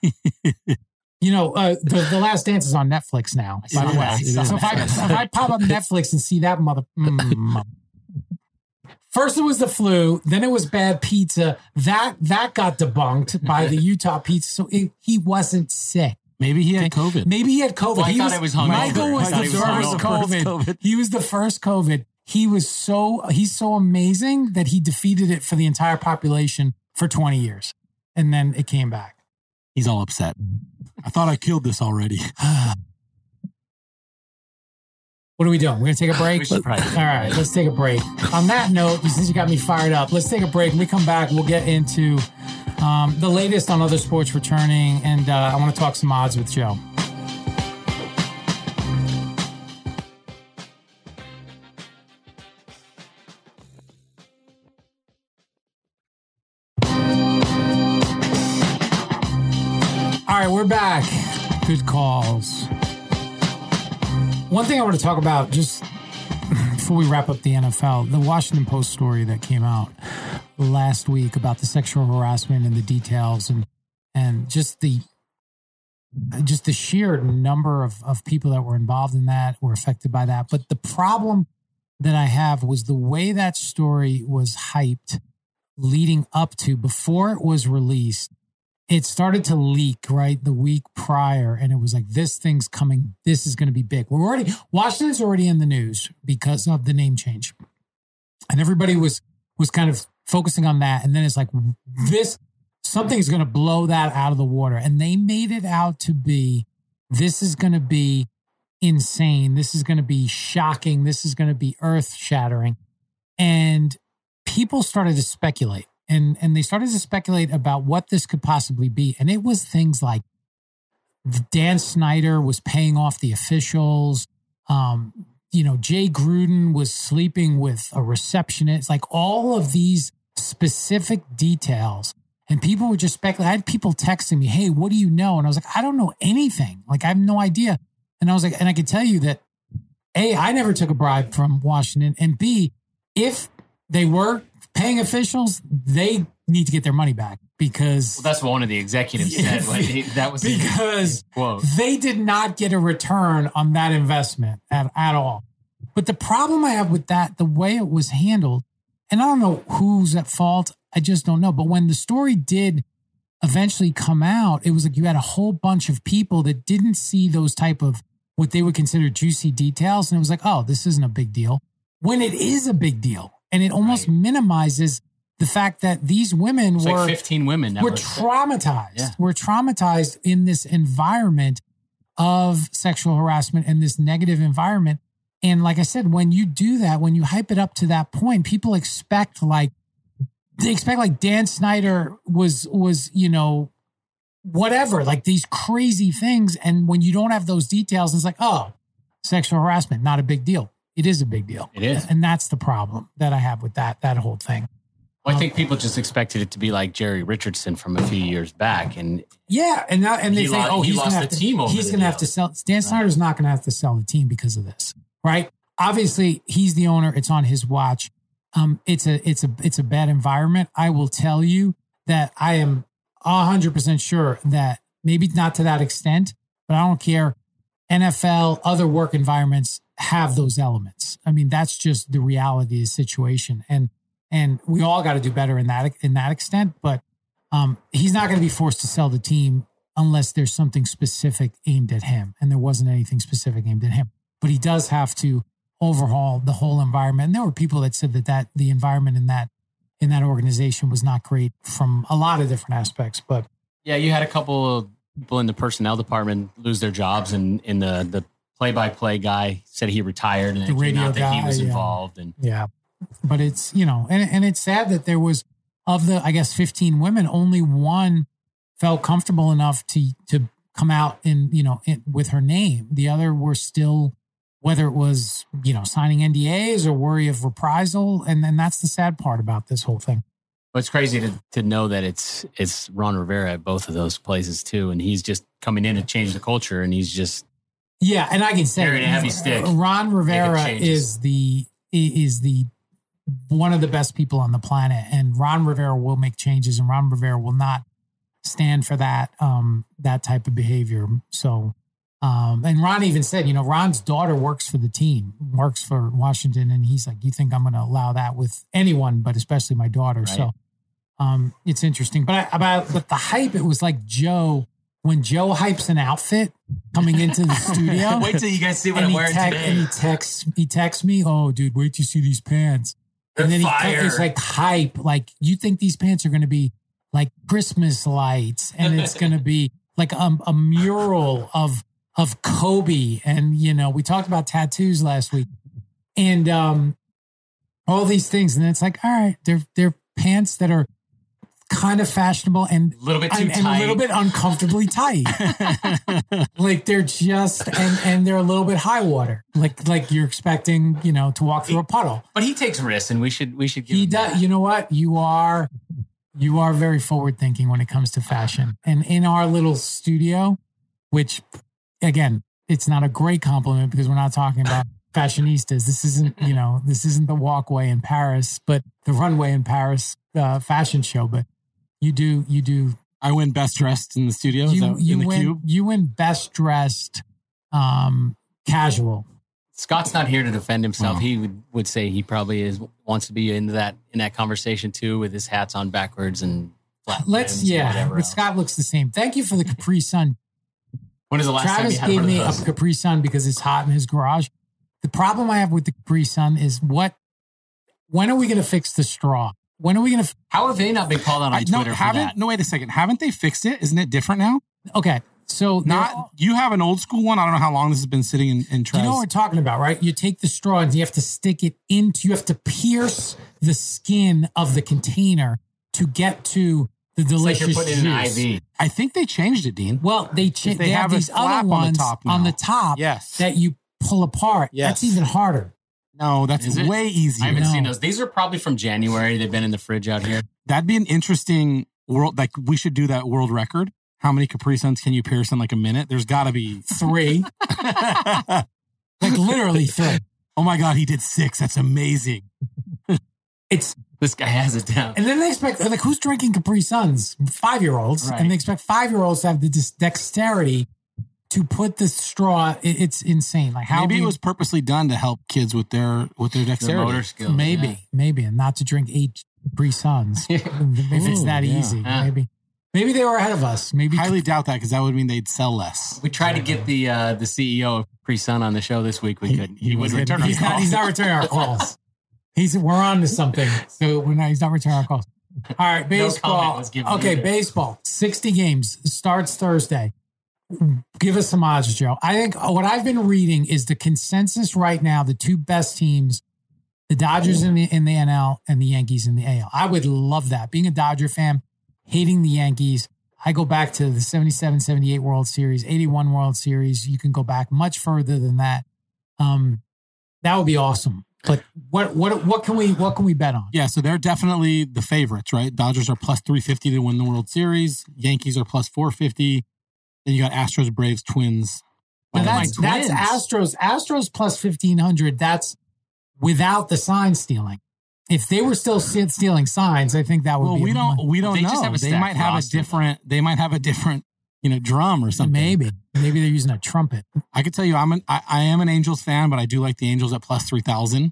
You know, uh, the, the Last Dance is on Netflix now, by the way. So if I, if I pop up Netflix and see that mother... Mm, First it was the flu, then it was bad pizza. That that got debunked by the Utah pizza. So it, he wasn't sick. Maybe he had COVID. Maybe he had COVID. Well, I he thought was, it was hungover. Michael was I the thought he first, was COVID. COVID. He was the first COVID. He was so he's so amazing that he defeated it for the entire population for twenty years. And then it came back. He's all upset. I thought I killed this already. What are we doing? We're going to take a break? We should probably All right, let's take a break. On that note, since you got me fired up, let's take a break. When we come back, we'll get into um, the latest on other sports returning, and uh, I want to talk some odds with Joe. All right, we're back. Good calls. One thing I want to talk about just before we wrap up the N F L, the Washington Post story that came out last week about the sexual harassment and the details and and just the just the sheer number of, of people that were involved in that, were affected by that. But the problem that I have was the way that story was hyped leading up to, before it was released, it started to leak, right, the week prior. And it was like, this thing's coming. This is going to be big. We're already, Washington's already in the news because of the name change. And everybody was, was kind of focusing on that. And then it's like, this, something's going to blow that out of the water. And they made it out to be, this is going to be insane. This is going to be shocking. This is going to be earth shattering. And people started to speculate. And and they started to speculate about what this could possibly be. And it was things like Dan Snyder was paying off the officials. Um, you know, Jay Gruden was sleeping with a receptionist. Like all of these specific details. And people were just speculating. I had people texting me, hey, what do you know? And I was like, I don't know anything. Like, I have no idea. And I was like, and I can tell you that, A, I never took a bribe from Washington. And B, if they were paying officials, they need to get their money back because... Well, that's what one of the executives said. Like, he, that was because his, his quote. They did not get a return on that investment at, at all. But the problem I have with that, the way it was handled, and I don't know who's at fault, I just don't know. But when the story did eventually come out, it was like you had a whole bunch of people that didn't see those type of what they would consider juicy details. And it was like, oh, this isn't a big deal. When it is a big deal. And it almost right. minimizes the fact that these women it's were like fifteen women that were, were traumatized. Yeah. Were traumatized in this environment of sexual harassment and this negative environment. And like I said, when you do that, when you hype it up to that point, people expect like they expect like Dan Snyder was was, you know, whatever, like these crazy things. And when you don't have those details, it's like, oh, sexual harassment, not a big deal. It is a big deal. It is. And that's the problem that I have with that, that whole thing. Well, I think people just expected it to be like Jerry Richardson from a few years back. And yeah. And now, and they he think, lost, oh, he he's lost going the to team over he's the going to have deal. to sell. Dan Snyder's not going to have to sell the team because of this. Right. Obviously he's the owner. It's on his watch. Um, it's a, it's a, it's a bad environment. I will tell you that I am a hundred percent sure that maybe not to that extent, but I don't care. N F L, other work environments have those elements. I mean, that's just the reality of the situation. And, and we all got to do better in that, in that extent, but, um, he's not going to be forced to sell the team unless there's something specific aimed at him. And there wasn't anything specific aimed at him, but he does have to overhaul the whole environment. And there were people that said that, that the environment in that, in that organization was not great from a lot of different aspects, but yeah, you had a couple of people in the personnel department lose their jobs, and in the, the play-by-play guy said he retired, and the it radio came out that guy, he was yeah. involved. And yeah, but it's, you know, and, and it's sad that there was, of the, I guess, fifteen women, only one felt comfortable enough to, to come out in, you know, in, with her name. The other were still, whether it was, you know, signing N D As or worry of reprisal. And then that's the sad part about this whole thing. But it's crazy to, to know that it's it's Ron Rivera at both of those places too, and he's just coming in to change the culture, and he's just yeah. And I can say carrying a heavy stick. Ron Rivera is the is the one of the best people on the planet, and Ron Rivera will make changes, and Ron Rivera will not stand for that um, that type of behavior. So, um, and Ron even said, you know, Ron's daughter works for the team, works for Washington, and he's like, you think I'm going to allow that with anyone, but especially my daughter. Right. So. Um, it's interesting, but I, about but the hype, it was like Joe when Joe hypes an outfit coming into the studio. Wait till you guys see what and I'm he wearing te- today. And he texts, he texts me, "Oh, dude, wait till you see these pants." They're and then fire. he it's like hype, like you think these pants are going to be like Christmas lights, and it's going to be like um, a mural of of Kobe, and you know we talked about tattoos last week, and um, all these things, and then it's like, all right, they're they're pants that are kind of fashionable and a little bit too and, tight, and a little bit uncomfortably tight. Like they're just and and they're a little bit high water. Like like you're expecting, you know, to walk through a puddle. But he takes risks, and we should we should give He him does. that. You know what? You are you are very forward thinking when it comes to fashion. And in our little studio, which again, it's not a great compliment because we're not talking about fashionistas. This isn't, you know, this isn't the walkway in Paris, but the runway in Paris uh, fashion show. But you do, you do. I win best dressed in the studio. You, Is that you in the win, cube? You win best dressed, um, casual. Scott's not here to defend himself. Wow. He would, would say he probably is wants to be into that in that conversation too, with his hats on backwards and flat. Let's, rims and yeah, whatever but else. Scott looks the same. Thank you for the Capri Sun. When is the last Travis time you gave had me one a of those? Capri Sun because it's hot in his garage. The problem I have with the Capri Sun is what, when are we going to fix the straw? When are we going to, How have they not been called out on I, no, Twitter for haven't. that? No, wait a second. Haven't they fixed it? Isn't it different now? okay. So Not there- you have an old school one. I don't know how long this has been sitting in, in do you know what we're talking about, right? You take the straw and you have to stick it into, you have to pierce the skin of the container to get to the It's like delicious you're putting in an juice. I V. I think they changed it, Dean. Well, they cha- If they, they have, have a these flap other on the ones top on now. the top Yes. that you pull apart. Yes. That's even harder. No, that's Is it? way easier. I haven't No. seen those. These are probably from January. They've been in the fridge out here. That'd be an interesting world. Like we should do that world record. How many Capri Suns can you pierce in like a minute? There's got to be. Three, like literally three. Oh my God, he did six. That's amazing. It's This guy has it down. and then they expect like who's drinking Capri Suns? Five year olds, Right. and they expect five year olds to have the dis- dexterity to put the straw. It, it's insane. Like how Maybe we, it was purposely done to help kids with their with their The dexterity. motor skills. maybe yeah. maybe and not to drink eight Capri Suns if it's Ooh, that yeah. easy. Yeah. Maybe maybe they were ahead of us. Maybe Highly doubt that because that would mean they'd sell less. We tried to get the uh, the C E O of Capri Sun on the show this week. We He- couldn't. he He, wouldn't wasn't- return our he's not, calls. he's not returning our calls. He's we're on to something. So we're not, he's not returning our calls. All right, No baseball. comment was given okay, either. baseball. sixty games starts Thursday. Give us some odds, Joe. I think what I've been reading is the consensus right now, the two best teams, the Dodgers in the in the N L and the Yankees in the A L. I would love that. Being a Dodger fan, hating the Yankees. I go back to the seventy-seven seventy-eight World Series, eighty-one World Series. You can go back much further than that. Um, that would be awesome. But what what what can we what can we bet on? Yeah, so they're definitely the favorites, right? Dodgers are plus three fifty to win the World Series. Yankees are plus four fifty. Then you got Astros, Braves, Twins. Now Oh, that's my that's Twins. Astros. Astros plus fifteen hundred. That's without the sign stealing. If they were still se- stealing signs, I think that would Well, be we a don't mon- we don't They know. just have a They stacked might have roster, a different. They might have a different, you know, drum or something. maybe maybe they're using a trumpet. I could tell you, I'm an I, I am an Angels fan, but I do like the Angels at plus three thousand.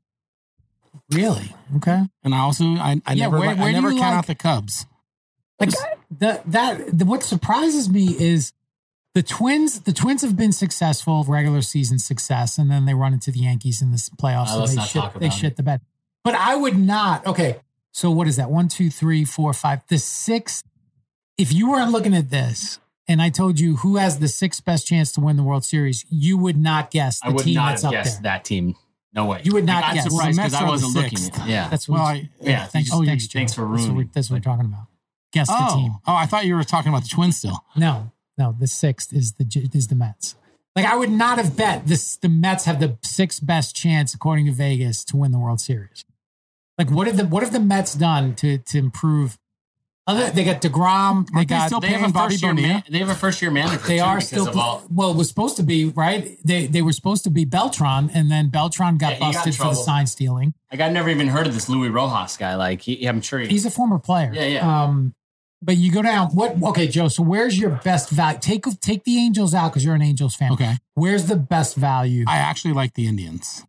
Really? Okay. And I also I, I Yeah, never where- I where do never you count like- out the Cubs. Like the, that the, what surprises me is the Twins. The Twins have been successful, regular season success, and then they run into the Yankees in the playoffs. Uh, and let's they not shit, talk they about shit it. the bed. But I would not. Okay, so what is that? One, two, three, four, five. The sixth. If you weren't looking at this, and I told you who has the sixth best chance to win the World Series, you would not guess the I would team not that's have up guessed there. that team. No way. You would not Like, I'm guess. surprised Well, the because Mets I are wasn't the looking sixth. at it. Yeah. That's Well, what. I, Yeah, Thanks. you Oh, just- thanks, Joe. thanks for That's what, we, ruining that's what we're talking about. Guess the oh, team. oh, I thought you were talking about the Twins still. No, no. The sixth is the is the Mets. Like I would not have bet this. The Mets have the sixth best chance, according to Vegas, to win the World Series. Like what have the what have the Mets done to to improve? Other they got DeGrom. They Aren't they got still They have, paying a Bobby first year Bonilla? man, they have a first year manager. they too, are because still of all, well. It was supposed to be right. They they were supposed to be Beltran, and then Beltran got Yeah, he got in busted for the trouble. sign stealing. like I've never even heard of this Louis Rojas guy. Like he, I'm sure he, He's a former player. Yeah, yeah. Um, but you go down. What? Okay, Joe. So where's your best value? Take take the Angels out because you're an Angels fan. Okay. Where's the best value? I actually like the Indians.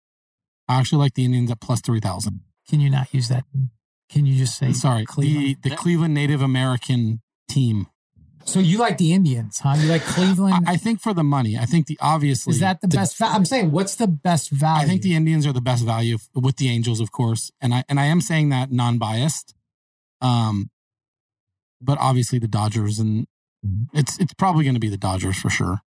I actually like the Indians at plus three thousand. Can you not use that? Can you just say Sorry, Cleveland? the the Cleveland Native American team. So you like the Indians, huh? You like Cleveland? I, I think for the money, I think the obviously Is that the best? Va- I'm saying, what's the best value? I think the Indians are the best value f- with the Angels, of course, and I and I am saying that non-biased. Um, but obviously the Dodgers, and it's it's probably going to be the Dodgers for sure.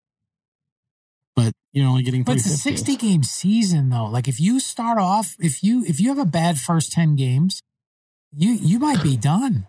But you're only getting But it's a three fifty. sixty game season, though. Like if you start off, if you if you have a bad first ten games, you you might be done.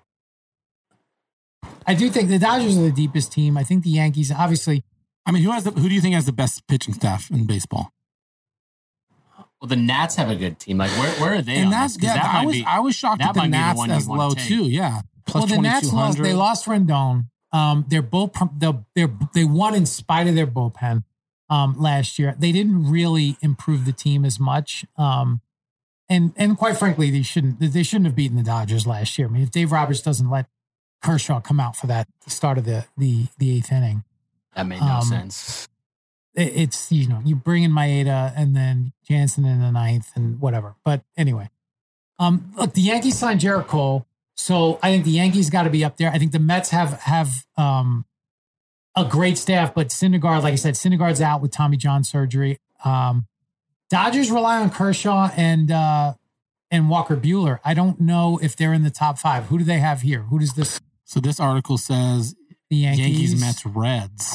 I do think the Dodgers are the deepest team. I think the Yankees, obviously. I mean, who has the, who do you think has the best pitching staff in baseball? well, the Nats have a good team. Like where where are they? And on that's this? 'Cause yeah. that I might was be, I was shocked that at the might be the Nats one you as wanna low take. too. Yeah, plus Well, the Nats lost. They lost Rendon. Um, their bull, they they won in spite of their bullpen um, last year. They didn't really improve the team as much, um, and and quite frankly, they shouldn't. They shouldn't have beaten the Dodgers last year. I mean, if Dave Roberts doesn't let Kershaw come out for that the start of the the the eighth inning, that made no um, sense. It, it's you know you bring in Maeda and then Jansen in the ninth and whatever. But anyway, um, look, the Yankees signed Jarrett Cole. So I think the Yankees got to be up there. I think the Mets have have um, a great staff, but Syndergaard, like I said, Syndergaard's out with Tommy John surgery. Um, Dodgers rely on Kershaw and uh, and Walker Buehler. I don't know if they're in the top five. Who do they have here? Who does this? So this article says the Yankees, Yankees Mets, Reds.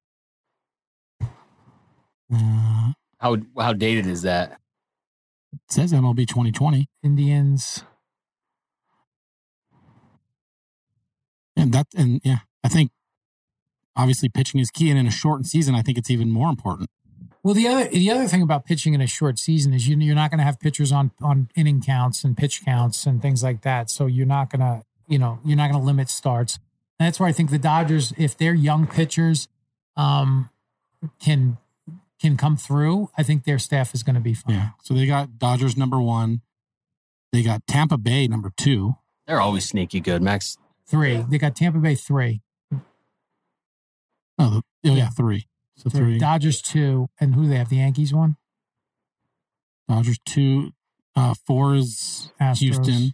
Uh, how how dated is that? It says M L B twenty twenty. Indians. And that, and yeah, I think obviously pitching is key, and in a shortened season, I think it's even more important. Well, the other the other thing about pitching in a short season is you you're not going to have pitchers on on inning counts and pitch counts and things like that. So you're not going to you know you're not going to limit starts. And that's where I think the Dodgers, if they're young pitchers, um, can can come through. I think their staff is going to be fine. Yeah. So they got Dodgers number one. They got Tampa Bay number two. They're always sneaky good, Max. Three. They got Tampa Bay three. Oh, the, oh yeah, three. So three. three. Dodgers two. And who do they have? The Yankees one? Dodgers two. Uh, four is Astros. Houston.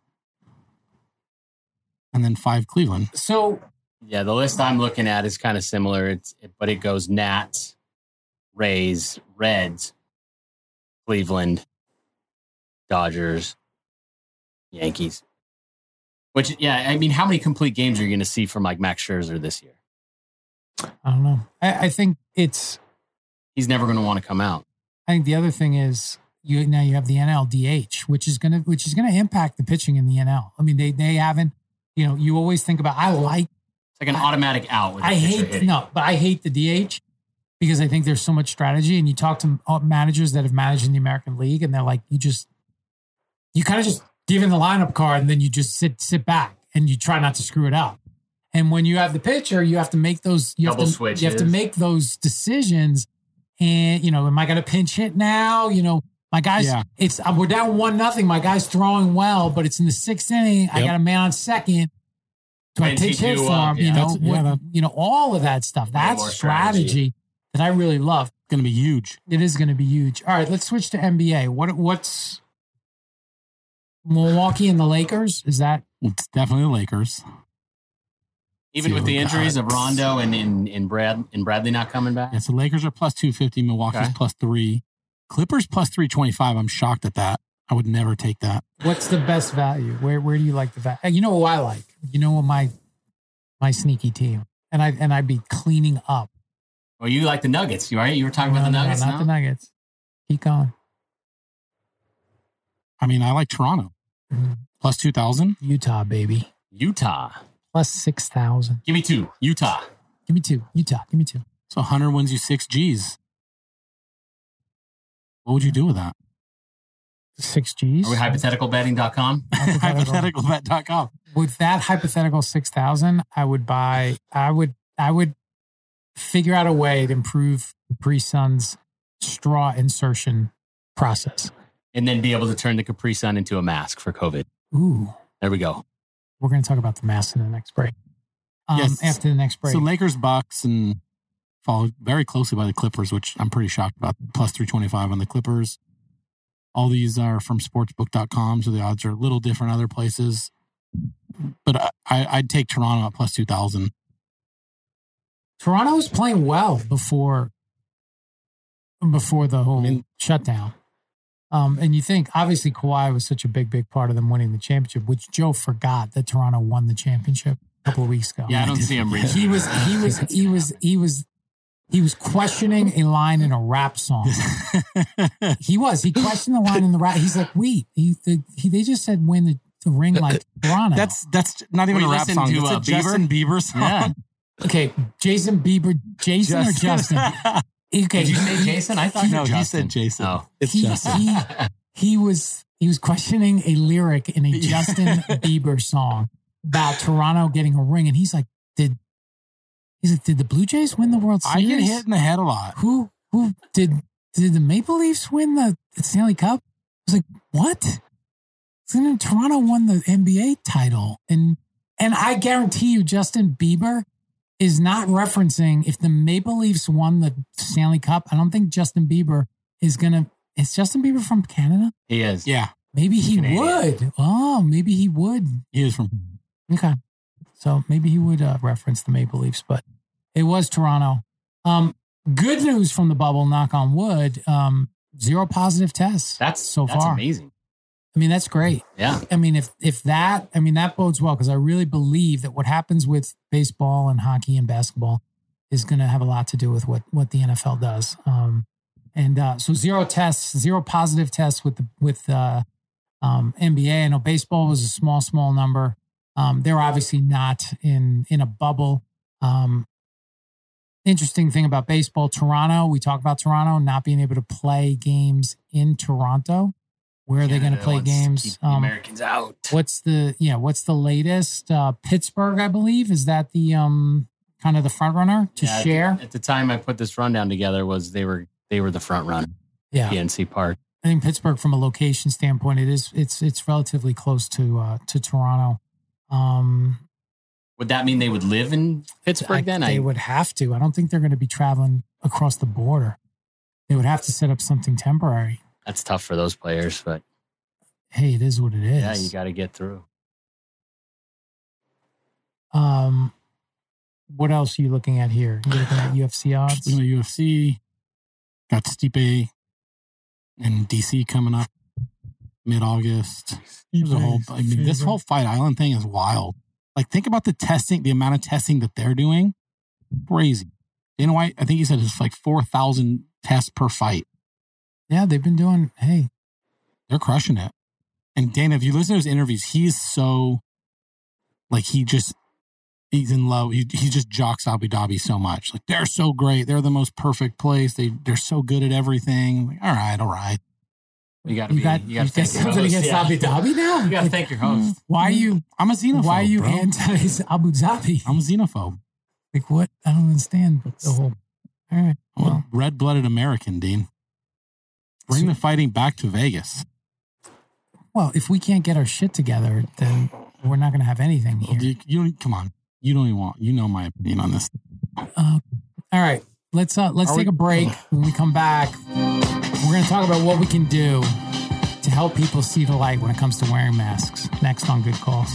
And then five, Cleveland. So, yeah, the list I'm looking at is kind of similar. It's it, but it goes Nats, Rays, Reds, Cleveland, Dodgers, Yankees. Which, yeah, I mean, how many complete games are you going to see from like Max Scherzer this year? I don't know. I, I think it's... He's never going to want to come out. I think the other thing is you now you have the N L D H, which is going to which is going to impact the pitching in the N L. I mean, they they haven't, you know, you always think about, I like... It's like an I, automatic out. With I hate, hitting. no, but I hate the D H because I think there's so much strategy, and you talk to managers that have managed in the American League, and they're like, you just, you kind of just... given the lineup card, and then you just sit sit back and you try not to screw it up. And when you have the pitcher, you have to make those you double have to, switches. You have to make those decisions. And you know, am I going to pinch hit now? You know, my guys, yeah. it's we're down one nothing. My guy's throwing well, but it's in the sixth inning. Yep. I got a man on second. Do I pinch hit for him? Yeah. You know, yeah, what, you know, all of that stuff. That's strategy, strategy that I really love. It's going to be huge. It is going to be huge. All right, let's switch to N B A. What what's Milwaukee and the Lakers? Is that? It's definitely the Lakers. Even with the injuries of Rondo and in in Brad in Bradley not coming back. Yeah, so Lakers are plus two fifty. Milwaukee's okay. plus three. Clippers plus three twenty five. I'm shocked at that. I would never take that. What's the best value? Where where do you like the value? You know what I like. You know what my my sneaky team, and I and I'd be cleaning up. Well, you like the Nuggets, you right? You were talking no, about the Nuggets. No, not now? the Nuggets. Keep going. I mean, I like Toronto. Mm-hmm. Plus two thousand. Utah, baby. Utah. Plus six thousand. Give me two. Utah. Give me two. Utah. Give me two. So one hundred wins you six G's. What would you do with that? Six G's? Are we hypothetical betting dot com? hypothetical bet dot com. With that hypothetical six thousand, I would buy, I would, I would figure out a way to improve Capri Sun's straw insertion process. And then be able to turn the Capri Sun into a mask for COVID. Ooh. There we go. We're going to talk about the mask in the next break. Um, yes. After the next break. So Lakers, Bucks, and followed very closely by the Clippers, which I'm pretty shocked about. Plus three twenty-five on the Clippers. All these are from sportsbook dot com, so the odds are a little different other places. But I, I'd take Toronto at plus two thousand. Toronto was playing well before, before the whole I mean, shutdown. Um, and you think, obviously, Kawhi was such a big, big part of them winning the championship, which Joe forgot that Toronto won the championship a couple of weeks ago. Yeah, I don't see him reading. He was, he was, he was, he was, he was questioning a line in a rap song. He was. He questioned the line in the rap. He's like, wait, he, the, he they just said win the, the ring like Toronto. That's that's not even we a rap song. To, it's uh, a Justin Bieber song. Yeah. Okay, Jason Bieber, Jason Justin. or Justin? Okay, did you say Jason? I thought no, Justin. He said Jason. Oh, it's he, Justin. He, he was he was questioning a lyric in a Justin Bieber song about Toronto getting a ring, and he's like, "Did He's like, did the Blue Jays win the World Series? I get hit in the head a lot. Who who did did the Maple Leafs win the, the Stanley Cup? I was like, what? So then Toronto won the N B A title. And and I guarantee you Justin Bieber is not referencing if the Maple Leafs won the Stanley Cup. I don't think Justin Bieber is going to... Is Justin Bieber from Canada? He is. Yeah. Maybe he Canadian. would. Oh, maybe he would. He is from... Okay. So maybe he would uh, reference the Maple Leafs, but it was Toronto. Um, good news from the bubble, knock on wood, um, zero positive tests. That's so that's far. amazing. I mean, that's great. Yeah. I mean, if if that, I mean, that bodes well because I really believe that what happens with baseball and hockey and basketball is going to have a lot to do with what, what the N F L does. Um, and uh, so zero tests, zero positive tests with the with uh, um, N B A. I know baseball was a small, small number. Um, they're obviously not in in a bubble. Um, interesting thing about baseball, Toronto. We talk about Toronto not being able to play games in Toronto. Where are they going to play games? Keep the Um, Americans out. What's the yeah? What's the latest? Uh, Pittsburgh, I believe, is that the um kind of the front runner to Yeah, share? At the, at the time I put this rundown together, was they were they were the front runner. Yeah, P N C Park. I think Pittsburgh, from a location standpoint, it is it's it's relatively close to uh, to Toronto. Um, Would that mean they would live in Pittsburgh I, then? they I, would have to. I don't think they're going to be traveling across the border. They would have to set up something temporary. That's tough for those players, but Hey, it is what it is. yeah, you got to get through. Um, what else are you looking at here? You're looking at U F C odds. Just looking at U F C. Got Stipe and D C coming up mid-August. There's a whole, I mean, this whole Fight Island thing is wild. Like, think about the testing, the amount of testing that they're doing. Crazy. Dana White, I think he said it's like four thousand tests per fight. Yeah, they've been doing. Hey, They're crushing it. And Dana, if you listen to his interviews, he's so, like, he just, he's in love. He, he just jocks Abu Dhabi so much. Like, they're so great. They're the most perfect place. They, they're so good at everything. Like, all right, all right. You got to you be. got you you got got to thank your something host. against Yeah. Abu Dhabi now. You got to thank your host. Why are you? I'm a xenophobe. Why are you bro. anti Abu Dhabi? I'm a xenophobe. Like what? I don't understand the whole. All right. I'm Well, a red-blooded American, Dean. Bring the fighting back to Vegas. well, if we can't get our shit together, then we're not going to have anything here. You, you don't, come on. You don't even want, you know my opinion on this. Uh, all right. Let's uh, let's Are take we- a break. When we come back, we're going to talk about what we can do to help people see the light when it comes to wearing masks. Next on Good Calls.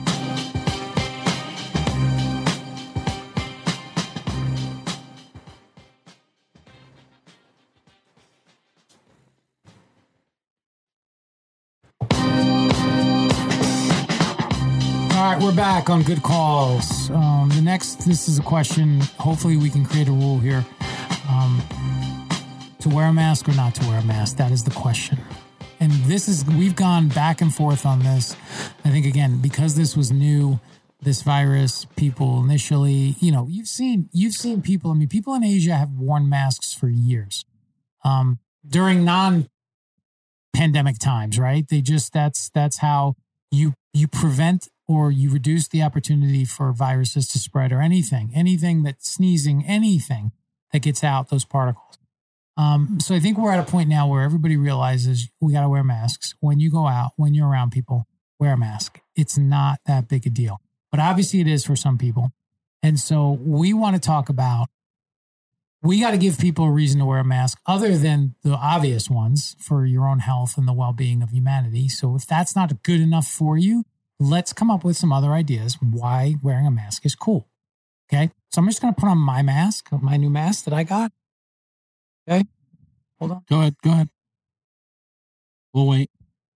All right, we're back on Good Calls. Um, the next, this is a question. Hopefully, we can create a rule here. Um, to wear a mask or not to wear a mask? That is the question. And this is, we've gone back and forth on this. I think, again, because this was new, this virus, people initially, you know, you've seen, you've seen people, I mean, people in Asia have worn masks for years. Um, during non-pandemic times, right? They just, that's, that's how you, you prevent or you reduce the opportunity for viruses to spread or anything, anything that sneezing, anything that gets out, those particles. Um, so I think we're at a point now where everybody realizes we got to wear masks. When you go out, when you're around people, wear a mask. It's not that big a deal, but obviously it is for some people. And so we want to talk about, we got to give people a reason to wear a mask other than the obvious ones for your own health and the well-being of humanity. So if that's not good enough for you, let's come up with some other ideas why wearing a mask is cool. Okay. So I'm just going to put on my mask, my new mask that I got. Okay. Hold on. Go ahead. Go ahead. We'll wait.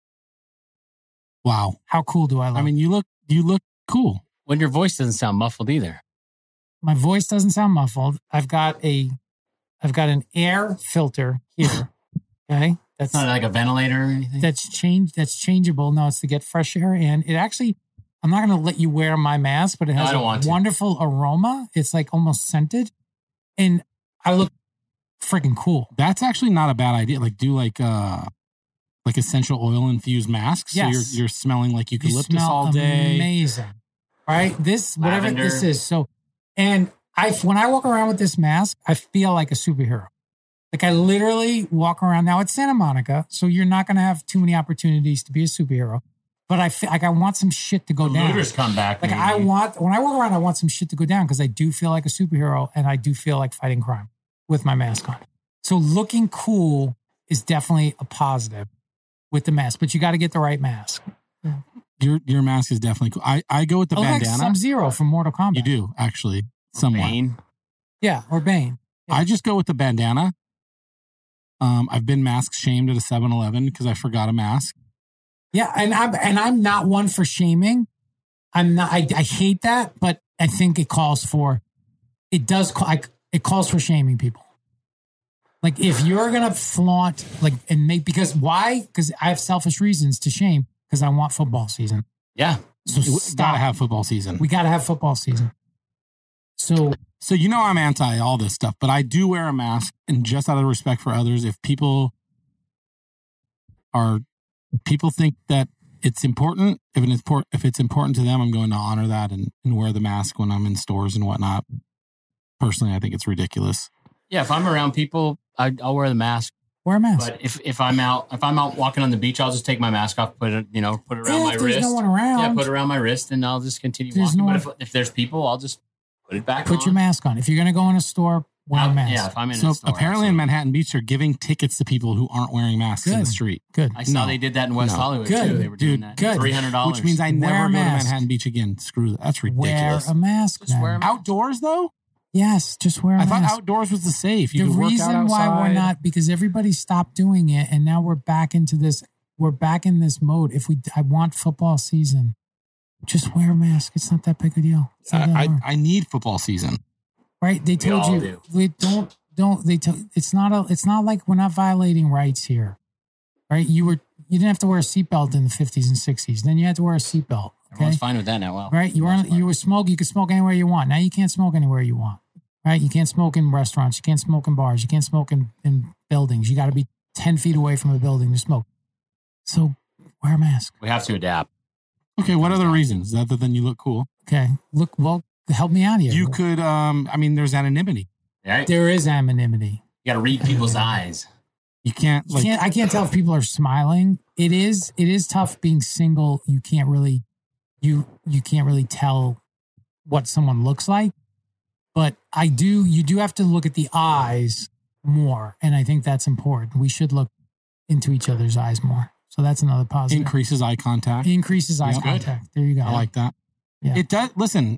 Wow. How cool do I look? I mean, you look, you look cool. When your voice doesn't sound muffled either. My voice doesn't sound muffled. I've got a, I've got an air filter here. Okay. That's It's not like a ventilator or anything. that's changed. That's changeable. No, it's to get fresh air in. It actually, I'm not going to let you wear my mask, but it No, has I don't a want to. wonderful aroma. It's like almost scented, and I look freaking cool. That's actually not a bad idea. Like do like, uh, like essential oil infused masks. Yes. So you're, you're smelling like eucalyptus You smell all day. amazing, right? This whatever Lavender. this is. So, and I when I walk around with this mask, I feel like a superhero. Like I literally walk around now. It's Santa Monica, so you're not going to have too many opportunities to be a superhero. But I feel like I want some shit to go the down. Looters come back. Like maybe. I want when I walk around, I want some shit to go down because I do feel like a superhero and I do feel like fighting crime with my mask on. So looking cool is definitely a positive with the mask, but you got to get the right mask. Your your mask is definitely cool. I, I go with the I look like bandana. Sub-Zero from Mortal Kombat. You do, actually. Somewhat. Bane. Yeah, or Bane. Yeah. I just go with the bandana. Um, I've been mask shamed at a seven eleven because I forgot a mask. Yeah, and I'm and I'm not one for shaming. I'm not. I, I hate that, but I think it calls for. It does. Call, I, it calls for shaming people. Like if you're gonna flaunt, like and make because why? Because I have selfish reasons to shame because I want football season. Yeah. So We stop. gotta have football season. We gotta have football season. So So you know I'm anti all this stuff, but I do wear a mask, and just out of respect for others, if people are people think that it's important, if it's important, if it's important to them, I'm going to honor that and, and wear the mask when I'm in stores and whatnot. Personally, I think it's ridiculous. Yeah. If I'm around people, I, I'll wear the mask. wear a mask. But if, if I'm out, if I'm out walking on the beach, I'll just take my mask off, put it, you know, put it around yeah, my if there's wrist. no one around. Yeah, put it around my wrist, and I'll just continue There's walking. no but if, if there's people, I'll just put it back Put on. your mask on. If you're gonna go in a store, wear a I'll- mask. Yeah, if I'm in So a store. apparently in absolutely. Manhattan Beach, they're giving tickets to people who aren't wearing masks in Good. the street. Good. I saw No. they did that in West No. Hollywood Good. too. They were doing Dude, that. good. Three hundred dollars. Which means I Wear never a go to mask. Manhattan Beach again. Screw that. That's Wear ridiculous. a mask. Just then. wear a mask. Outdoors though? Yes, just wear a I thought mask. outdoors was the safe. You the could work reason out why we're outside. not because everybody stopped doing it, and now we're back into this. We're back in this mode. If we, I want football season. Just wear a mask. It's not that big a deal. It's not that I, hard. I, I need football season. Right? They told all you do. we don't don't they tell it's not a it's not like we're not violating rights here. Right? You were you didn't have to wear a seatbelt in the fifties and sixties. Then you had to wear a seatbelt. Okay? Everyone's fine with that now. Well, Right? You weren't you were smoke, you could smoke anywhere you want. Now you can't smoke anywhere you want. Right? You can't smoke in restaurants, you can't smoke in bars, you can't smoke in, in buildings. You gotta be ten feet away from a building to smoke. So wear a mask. we have to adapt. Okay, what other reasons other than you look cool? Okay. Look, well, help me out here. You could, um, I mean, there's anonymity. Right? There is anonymity. You got to read people's eyes. You can't You like. can't, I can't tell if people are smiling. It is it is tough being single. You can't really you you can't really tell what someone looks like. But I do you do have to look at the eyes more, and I think that's important. We should look into each other's eyes more. So that's another positive. Increases eye contact. Increases eye Yeah. Good. contact. There you go. I like that. Yeah. It does. Listen,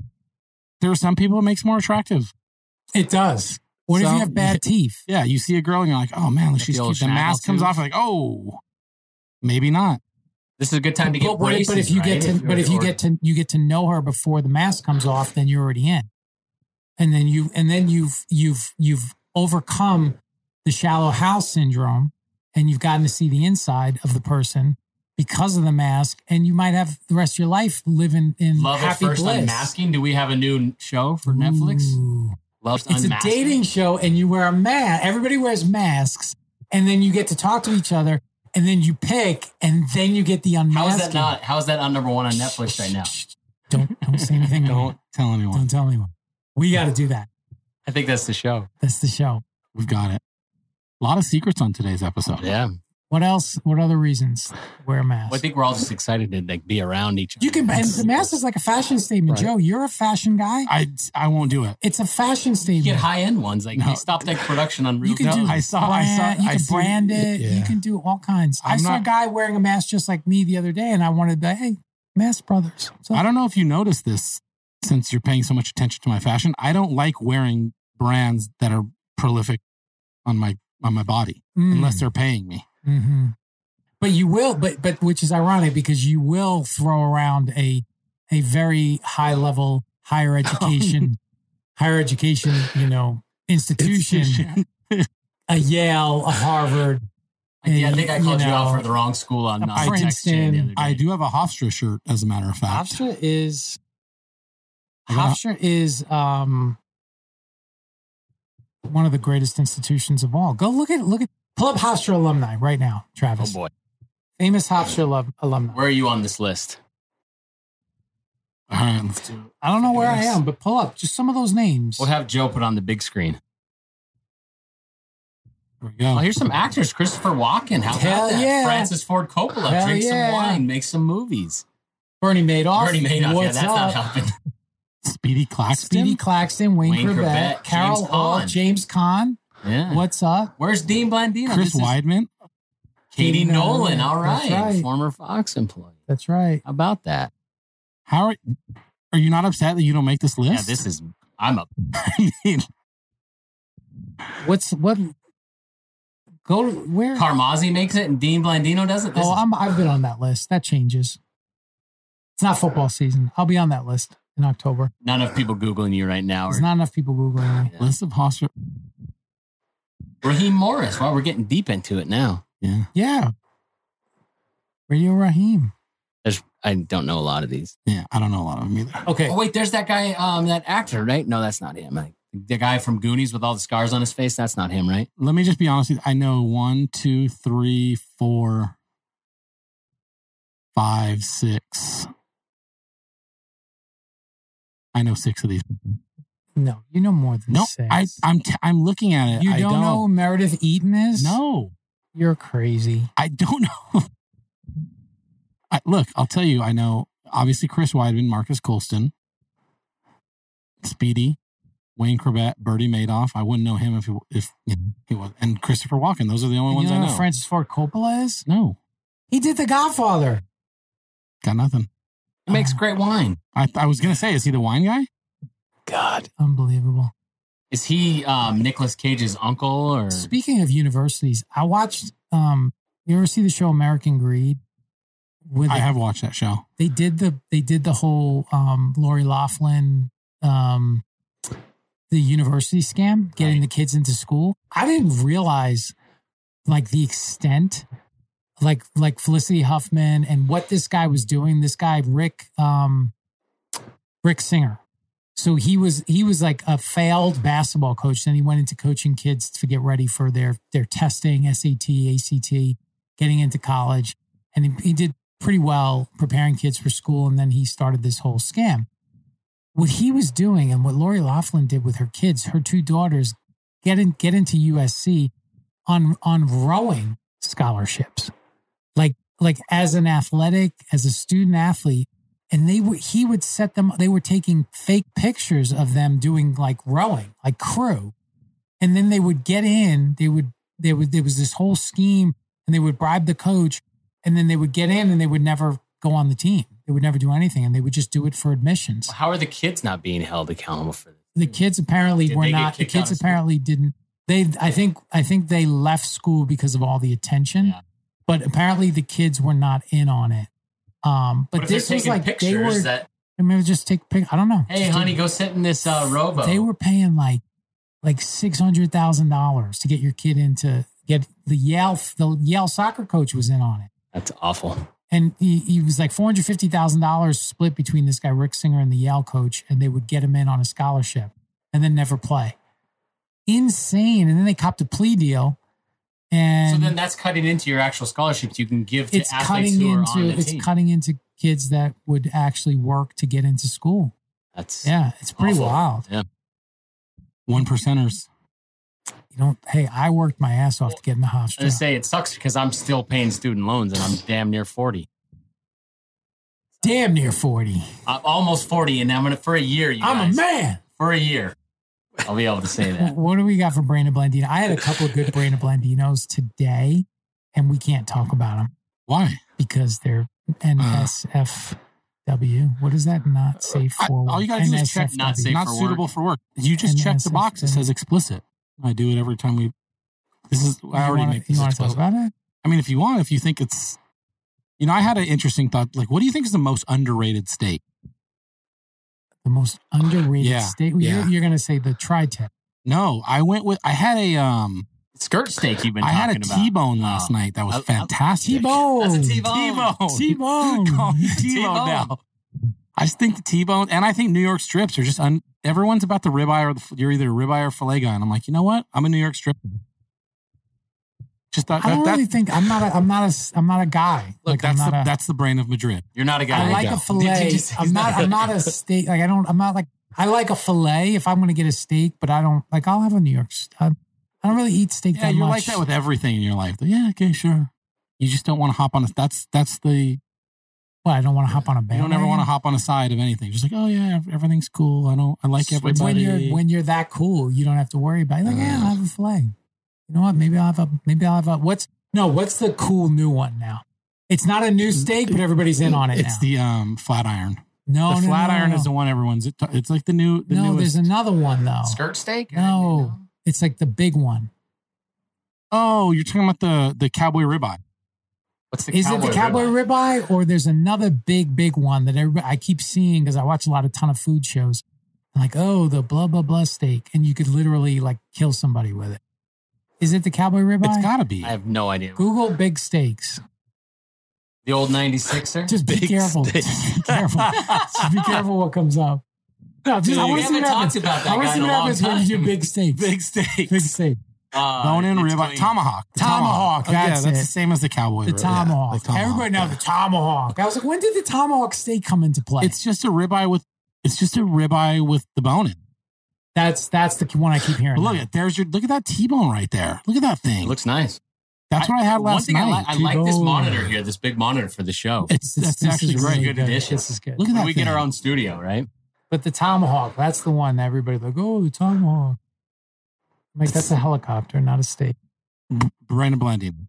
there are some people it makes more attractive. It does. What if So- you have bad teeth? Yeah, you see a girl and you're like, oh man, Like she's the old cute. The mask Snaggletooth. comes off, you're like, oh, maybe not. This is a good time to get But, but, braces, but if you get right? to but if you Or- get to you get to know her before the mask comes off, then you're already in. And then you and then you've you've you've overcome the shallow house syndrome, and you've gotten to see the inside of the person because of the mask, and you might have the rest of your life living in Love at happy First bliss. Unmasking. Do we have a new show for Netflix? Ooh. Love It's a Unmasking. dating show, and you wear a mask. Everybody wears masks, and then you get to talk to each other, and then you pick, and then you get the How unmasking. is that not? How is that on number one on Netflix right now? Don't don't say anything. Don't tell anyone. Don't tell anyone. We got to do that. I think that's the show. That's the show. We've got it. A lot of secrets on today's episode. Yeah. What else? What other reasons wear a mask? Well, I think we're all just excited to like be around each other. You can, and the mask is like a fashion statement. Right. Joe, you're a fashion guy. I, I won't do it. It's a fashion You statement. get high end ones. Like No. they stopped like production on real. You can No, do. I saw- I saw- brand- You I can see- brand it. yeah. You can do all kinds. i I'm saw not- a guy wearing a mask just like me the other day, and I wanted to be like, "Hey, Mask Brothers." So, I don't know if you noticed this since you're paying so much attention to my fashion. I don't like wearing brands that are prolific on my on my body Mm. unless they're paying me. Mm-hmm. But you will, but but which is ironic because you will throw around a a very high level higher education, higher education, you know, institution, a Yale, a Harvard. Yeah, I think I you called you, know, out for the wrong school on a uh, text chain the other day. I do have a Hofstra shirt, as a matter of fact. Hofstra is I got- Hofstra is um one of the greatest institutions of all. Go look at look at pull up Hofstra alumni right now, Oh Travis. boy, Famous Hofstra alum, alumni. where are you on this list? All right, let's do it. I don't know where I Yes. am, but pull up just some of those names. We'll have Joe put on the big screen. Here we go. Oh, here's some actors. Christopher Walken. How Hell about that? yeah. Francis Ford Coppola. Hell Drink yeah. some wine. Make some movies. Bernie Madoff. Bernie Madoff. Yeah, What's that's up? not helping. Speedy Claxton. Speedy Claxton, Wayne, Wayne Corbett, Corbett, Carol James Hall, Caan. James Caan. Yeah. What's up? Where's Dean Blandino? Chris This is Weidman. Katie Katie Nolan. Nolan. All That's right. right. Former Fox employee. That's right. How about that? How are, are you not upset that you don't make this list? Yeah, this is. I'm up. I mean, What's what? Go to where? Carmazzi makes it and Dean Blandino doesn't. This Oh, is- I'm, I've been on that list. That changes. It's not football season. I'll be on that list in October. not enough people Googling you right now. There's Or not enough people Googling me. Yeah. list of hospital. Raheem Morris. Wow, we're getting deep into it now. Yeah. Yeah. Radio Raheem. There's, I don't know a lot of these. Yeah. I don't know a lot of them either. Okay. Oh wait, there's that guy, um, that actor, right? No, that's not him. Like, the guy from Goonies with all the scars on his face. That's not him, right? Let me just be honest with you. I know one, two, three, four, five, six. I know six of these. No, you know more than No, six. I, I'm t- I'm looking at it. you I don't, don't know who Meredith Eaton is? No, You're crazy. I don't know. I, look, I'll tell you. I know obviously Chris Weidman, Marcus Colston, Speedy, Wayne Corbett, Bertie Madoff. I wouldn't know him if he, if you know, he was, and Christopher Walken. Those are the only You ones know I who know. Francis Ford Coppola is? No, He did The Godfather. got nothing. He makes Uh, great wine. I I was gonna say, is he the wine guy? God. Unbelievable. Is he um, Nicolas Cage's uncle or? Speaking of universities, I watched, um, you ever see the show American Greed? With I the- have watched that show. They did the, they did the whole, um, Lori Loughlin, um, the university scam, getting Right. the kids into school. I didn't realize like the extent, like, like Felicity Huffman and what this guy was doing. This guy, Rick, um, Rick Singer. So he was he was like a failed basketball coach. Then he went into coaching kids to get ready for their their testing, S A T, A C T, getting into college, and he, he did pretty well preparing kids for school. And then he started this whole scam. What he was doing, and what Lori Loughlin did with her kids, her two daughters, get in get into U S C on on rowing scholarships, like like as an athletic, as a student athlete. And they would, he would set them, they were taking fake pictures of them doing like rowing, like crew. And then they would get in, they would, there was, there was this whole scheme and they would bribe the coach and then they would get in and they would never go on the team. They would never do anything and they would just do it for admissions. How are the kids not being held accountable for this? The kids apparently Did were they get not, the kicked out kids of school? apparently didn't, they, I think, I think they left school because of all the attention, Yeah. but apparently the kids were not in on it. Um, but What if they're this was taking like, pictures they were, that, maybe just take pic. I don't know. hey, Just honey, take- go sit in this uh, rowboat. They were paying like like six hundred thousand dollars to get your kid into get the Yale. The Yale soccer coach was in on it, That's awful. and he, he was like four hundred fifty thousand dollars split between this guy Rick Singer and the Yale coach, and they would get him in on a scholarship and then never play. Insane. And then they copped a plea deal, and So then that's cutting into your actual scholarships you can give to it's athletes cutting who are into on the it's team. cutting into kids that would actually work to get into school. That's Yeah, it's pretty awful. wild. Yeah. One percenters. You don't. Hey, I worked my ass off to get in the I Hofstra. was say it sucks because I'm still paying student loans and I'm damn near forty. Damn near forty. I'm almost forty, and I'm gonna for a year. You I'm guys, a man. for a year. I'll be able to say that. What do we got for Brandon Blandino? I had a couple of good Brandon Blandinos today, and we can't talk about them Why? because they're N S F W. What is that? Not safe I- for work. all you gotta do is check N S F W. not safe Not for suitable work. for work. You just check the box that N S F W. says explicit. I do it every time we. This is I You already wanna- make You this want to talk explicit. about it? I mean, if you want, if you think it's, you know, I had an interesting thought. Like, what do you think is the most underrated state? The most underrated Yeah, state. yeah. You're, you're going to say the tri-tip. No, I went with. I had a um. Skirt steak you've been I had talking a about. T-bone last Oh. night. That was I- I- fantastic. T-bone. That's a T-bone. T-bone. T-bone. Call me T-bone T-bone. now. I just think the T-bone, and I think New York strips are just. Un, everyone's about the ribeye or the, you're either a ribeye or filet guy, and I'm like, you know what? I'm a New York strip. Just that, I don't that, really that think I'm not. A, I'm not a. I'm not a guy. look, like, that's I'm the not a, that's the brain of Madrid. You're not a guy. I like go. a fillet. just- I'm not. I'm not a steak. Like I don't. I'm not like. I like a fillet if I'm going to get a steak, but I don't like. I'll have a New York. I, I don't really eat steak Yeah, that you're much. like that with everything in your life. Yeah, okay, sure. You just don't want to hop on a. That's that's the. Well, I don't want to hop on a You bandwagon. don't ever want to hop on a side of anything. Just like, oh yeah, everything's cool. I don't. I like everybody. When you're when you're that cool, you don't have to worry about it. Like, yeah, I'll have a fillet. You know what? Maybe I'll have a. Maybe I'll have a. What's no? What's the cool new one now? It's not a new steak, but everybody's in on it It's now. the um flat iron. no, the no, flat no, no, iron no. is the one everyone's. It, it's like the new. The no, newest. there's another one though. Skirt steak? No, it's like the big one. Oh, you're talking about the the cowboy ribeye. What's the Is it the cowboy ribeye? ribeye, or there's another big, big one that everybody, I keep seeing because I watch a lot of ton of food shows. I'm like, oh, the blah blah blah steak, and you could literally like kill somebody with it. Is it the cowboy ribeye? It's got to be. I have no idea. Google big steaks. The old ninety-sixer? Just be Big careful. steak. Just be careful. Just be careful what comes up. No, just, I We want to see haven't what happens. talked about that I want to guy see in a what long happens when you do time. big steaks. Big steak. Big steak. Uh, Bone in it's ribeye. clean. Tomahawk. The Tomahawk, Oh, yeah, that's that's it. the same as the cowboy. The ribeye. tomahawk. Yeah, the tomahawk, Everybody knows yeah. the tomahawk. I was like, when did the tomahawk steak come into play? It's just a ribeye with. It's just a ribeye with the bone in. that's that's the one I keep hearing. But look now. at there's your look at that T-bone right there. Look at that thing. It looks nice. That's what I had One last thing night. I like, I like this T-bone. monitor here, this big monitor for the show. It's This- that's this actually is great. really Good addition. This is good. Look at that. we get thing. our own studio, right? But the tomahawk, that's the one that everybody's like, oh, the tomahawk. I'm like, that's a helicopter, not a steak. Brandon Blandino.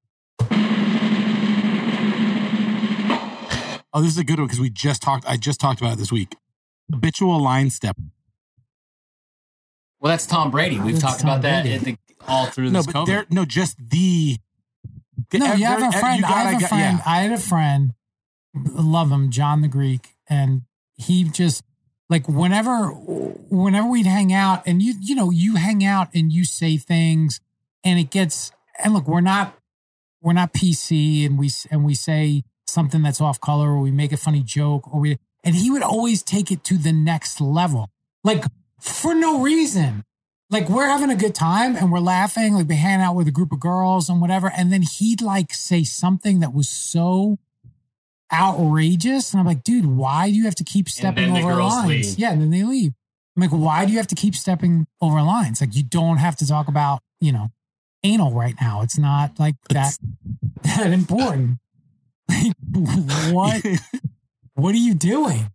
Oh, this is a good one because we just talked. I just talked about it this week. Habitual line step. Well, that's Tom Brady. We've That's talked Tom about that Brady. at the, all through No, this but COVID. there. No, just the. No, you have there- a friend. you I gotta have a get- friend. yeah. I had a friend. Love him, John the Greek, and he just like whenever, whenever we'd hang out, and you, you know, you hang out and you say things, and it gets. And look, we're not, we're not P C, and we and we say something that's off color, or we make a funny joke, or we. And he would always take it to the next level, like for no reason. Like we're having a good time and we're laughing, like we hang out with a group of girls and whatever. And then he'd like say something that was so outrageous. And I'm like, dude, why do you have to keep stepping then the over girls lines? leave. Yeah. And then they leave. I'm like, why do you have to keep stepping over lines? Like you don't have to talk about, you know, anal right now. It's not like that, that important. Like what, what are you doing?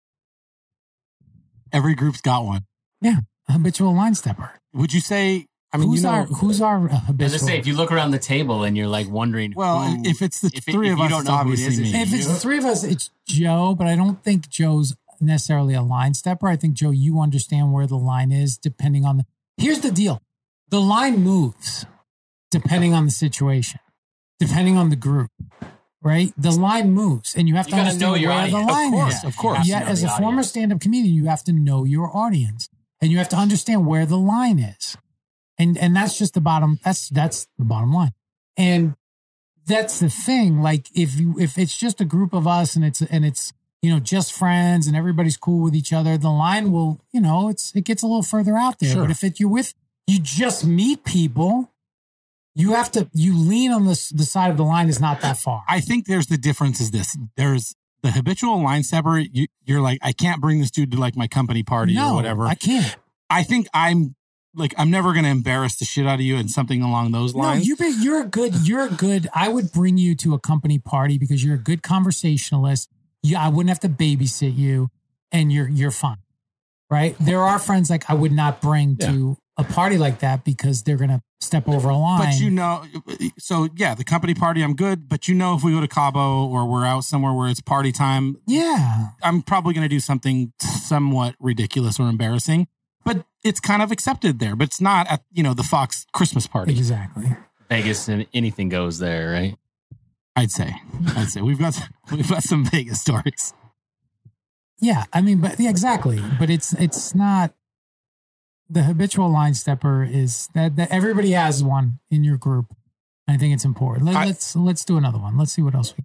Every group's got one. Habitual line stepper. Would you say? I mean, who's you know, our, who's our uh, As I habitual? say, if you look around the table and you're like wondering, well, who, if it's the if it- three if of you us, don't it's know who it obviously is, me. it's If it's you? the three of us, it's Joe, but I don't think Joe's necessarily a line stepper. I think, Joe, you understand where the line is depending on the. Here's the deal the line moves depending on the situation, depending on the group, right? The line moves, and you have You to gotta understand know your where the audience. Of line course, is. of course. Yeah, You have to know as a the former audience. stand up comedian, you have to know your audience and you have to understand where the line is. And and that's just the bottom. That's that's the bottom line. And that's the thing. Like if you if it's just a group of us and it's and it's you know just friends and everybody's cool with each other, the line will you know it's it gets a little further out there. Sure. But if it you're with you just meet people, you have to you lean on the the side of the line is not that far. I think there's the difference is this. There's the habitual line stepper. You, you're like, I can't bring this dude to like my company party no, or whatever. I can't. I think I'm like, I'm never going to embarrass the shit out of you and something along those No, lines. you be, you're a good. You're a good. I would bring you to a company party because you're a good conversationalist. Yeah, I wouldn't have to babysit you, and you're you're fine, right? There are friends like I would not bring to a party like that because they're gonna step over a line. But you know, so yeah, the company party, I'm good. But you know, if we go to Cabo or we're out somewhere where it's party time, yeah, I'm probably going to do something somewhat ridiculous or embarrassing. But it's kind of accepted there. But it's not at, you know, the Fox Christmas party. exactly. Vegas and anything goes there, right? I'd say. I'd say we've got we've got some Vegas stories. Yeah, I mean, but yeah, exactly. But it's it's not the habitual line stepper is that, that everybody has one in your group. I think it's important. Let, I- let's let's do another one. Let's see what else we.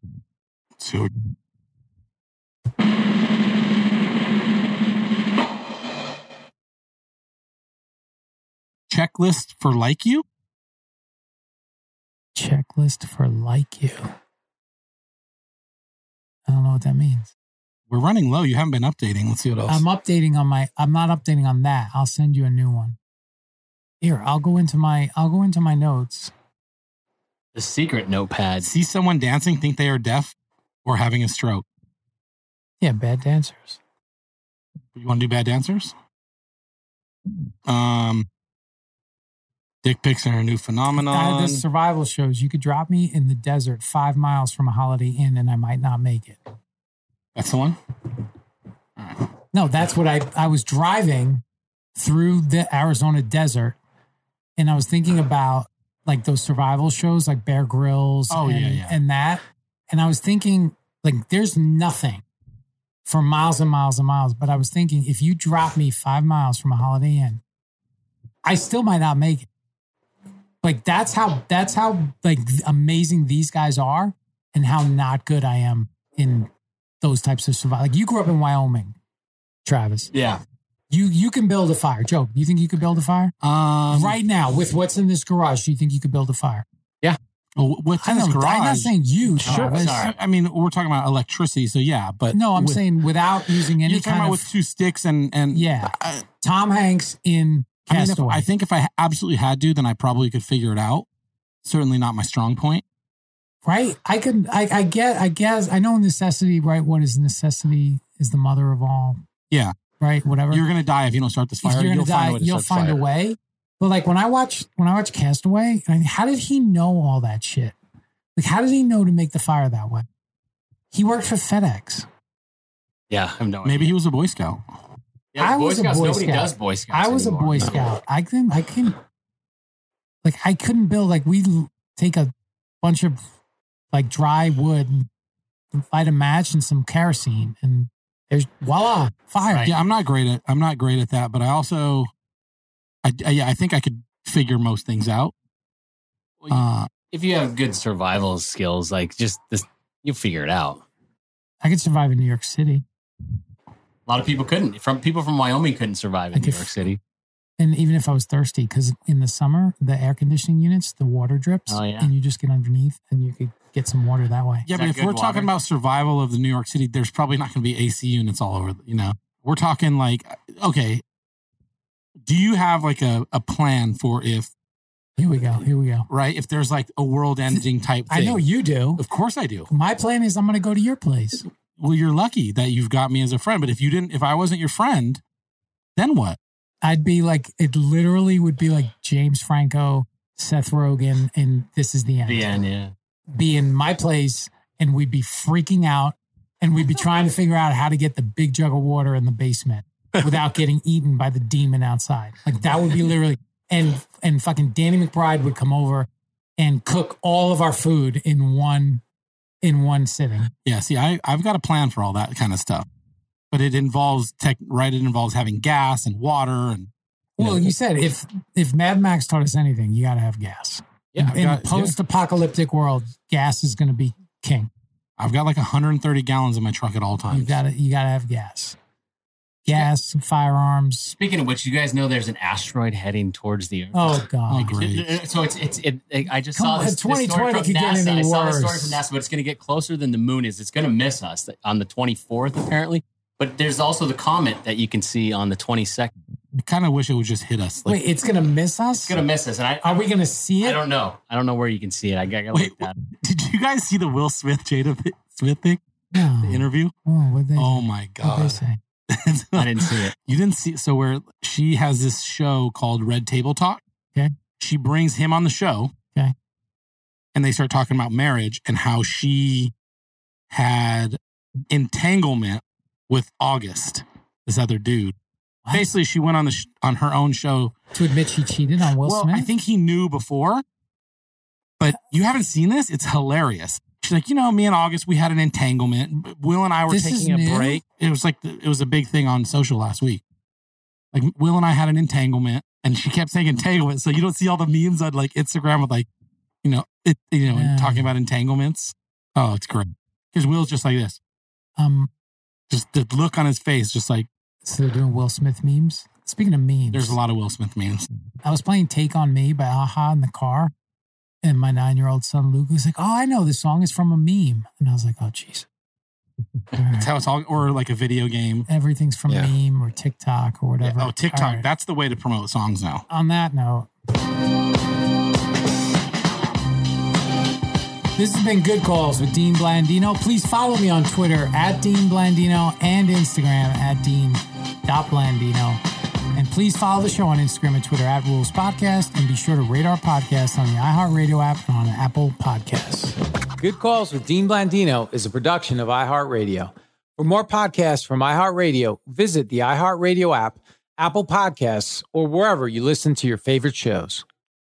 So checklist for like you. Checklist for like you. I don't know what that means. We're running low. You haven't been updating. Let's see what else. I'm updating on my, I'm not updating on that. I'll send you a new one. Here, I'll go into my, I'll go into my notes. The secret notepad. See someone dancing, think they are deaf or having a stroke. Yeah, bad dancers. You want to do bad dancers? Um, dick pics are a new phenomenon. Uh, the survival shows. You could drop me in the desert five miles from a Holiday Inn and I might not make it. That's the one? No, that's what I, I was driving through the Arizona desert and I was thinking about like those survival shows like Bear Grylls oh, and, yeah, yeah. and that. And I was thinking like there's nothing for miles and miles and miles. But I was thinking if you drop me five miles from a Holiday Inn, I still might not make it. Like that's how, that's how like amazing these guys are and how not good I am in those types of survival. Like you grew up in Wyoming, Travis. Yeah. You you can build a fire. Joe, you think you could build a fire? Um, right now, with what's in this garage, do you think you could build a fire? Yeah. Oh, what's in I this know, garage? I'm not saying you, Sure. Travis. Sorry. I mean, we're talking about electricity, so yeah. But No, I'm with, saying without using any you're talking kind about of... with two sticks and and Yeah. I, Tom Hanks in I mean, if, Castaway. I think if I absolutely had to, then I probably could figure it out. Certainly not my strong point. Right? I could, I, I get, I guess, I know necessity, right? What is necessity is the mother of all. Yeah. Right? Whatever. You're going to die if you don't start this fire. If you're You'll going to die, find a way to you'll start the find a fire. way. But like when I watch, when I watch Castaway, I mean, how did he know all that shit? Like, how did he know to make the fire that way? He worked for FedEx. Yeah, I have no Maybe idea. he was a Boy Scout. Yeah, I Boy was a Scouts, Boy nobody Scout. does Boy Scouts I was anymore. a Boy No. Scout. I couldn't, I couldn't, like, I couldn't build, like, we'd take a bunch of, like, dry wood and light a match and some kerosene and there's, voila, fire. Right. Yeah, I'm not great at I'm not great at that, but I also, I, I yeah, I think I could figure most things out. Well, you- Uh, if you have good survival skills, like just this, you'll figure it out. I could survive in New York City. A lot of people couldn't. From people from Wyoming couldn't survive in I New could- York City. And even if I was thirsty, because in the summer, the air conditioning units, the water drips, Oh, yeah. and you just get underneath and you could get some water that way. yeah, Is but that if good we're water? talking about survival of the New York City, there's probably not going to be A C units all over. You know, we're talking like, okay, do you have like a, a plan for if Here we go. Here we go. right if there's like a world-ending type thing? I know you do. Of course I do. My plan is I'm going to go to your place. Well, you're lucky that you've got me as a friend. But if you didn't, if I wasn't your friend, then what? I'd be like, it literally would be like James Franco, Seth Rogen, and This Is the End. The end, yeah. Be in my place, and we'd be freaking out, and we'd be trying to figure out how to get the big jug of water in the basement without getting eaten by the demon outside. Like that would be literally, and and fucking Danny McBride would come over and cook all of our food in one in one sitting. Yeah, see, I, I've got a plan for all that kind of stuff. But it involves tech, right? It involves having gas and water and. You Well, know, you said if if Mad Max taught us anything, you got to have gas. Yeah, I've in got- a post-apocalyptic world, gas is going to be king. I've got like one hundred thirty gallons in my truck at all times. You got to you got to have gas, gas, firearms. Speaking of which, you guys know there's an asteroid heading towards the Earth. Oh God! Oh, great. So it's it's it, it, I just Come saw on, this, this twenty twenty story from could get NASA. any I saw this story worse. from NASA, but it's going to get closer than the moon is. It's going to miss us on the twenty-fourth apparently. But there's also the comet that you can see on the twenty-second. I kind of wish it would just hit us. Like, Wait, it's going to miss us? It's going to miss us, and I Are we going to see I it? don't know. I don't know where you can see it. I got to Wait, look that. did you guys see the Will Smith Jada P- Smith thing? No. The interview? Oh, what they? Oh my What they god! say? I didn't see it. You didn't see so where she has this show called Red Table Talk. Okay. She brings him on the show. Okay. And they start talking about marriage and how she had entanglement with August, this other dude. What? Basically, she went on the sh- on her own show. To admit she cheated on Will well, Smith? I think he knew before, but you haven't seen this. It's hilarious. She's like, you know, me and August, we had an entanglement. Will and I were This is taking a new? break. It was like, it was a big thing on social last week. Like Will and I had an entanglement and she kept saying entanglement. So you don't see all the memes on like Instagram with like, you know, it, you know, Yeah. talking about entanglements. Oh, it's great. Because Will's just like this, um, just the look on his face, just like so they're doing Will Smith memes. Speaking of memes, there's a lot of Will Smith memes. I was playing Take on Me by Aha in the car, And my nine-year-old son, Luke, was like, oh, I know this song is from a meme. And I was like, oh, jeez. Right. That's how it's all, or like a video game. Everything's from yeah. meme or TikTok or whatever. Yeah. Oh, TikTok. Right. That's the way to promote songs now. On that note, this has been Good Calls with Dean Blandino. Please follow me on Twitter at Dean Blandino and Instagram at Dean.Blandino. And please follow the show on Instagram and Twitter at Rules Podcast. And be sure to rate our podcast on the iHeartRadio app and on Apple Podcasts. Good Calls with Dean Blandino is a production of iHeartRadio. For more podcasts from iHeartRadio, visit the iHeartRadio app, Apple Podcasts, or wherever you listen to your favorite shows.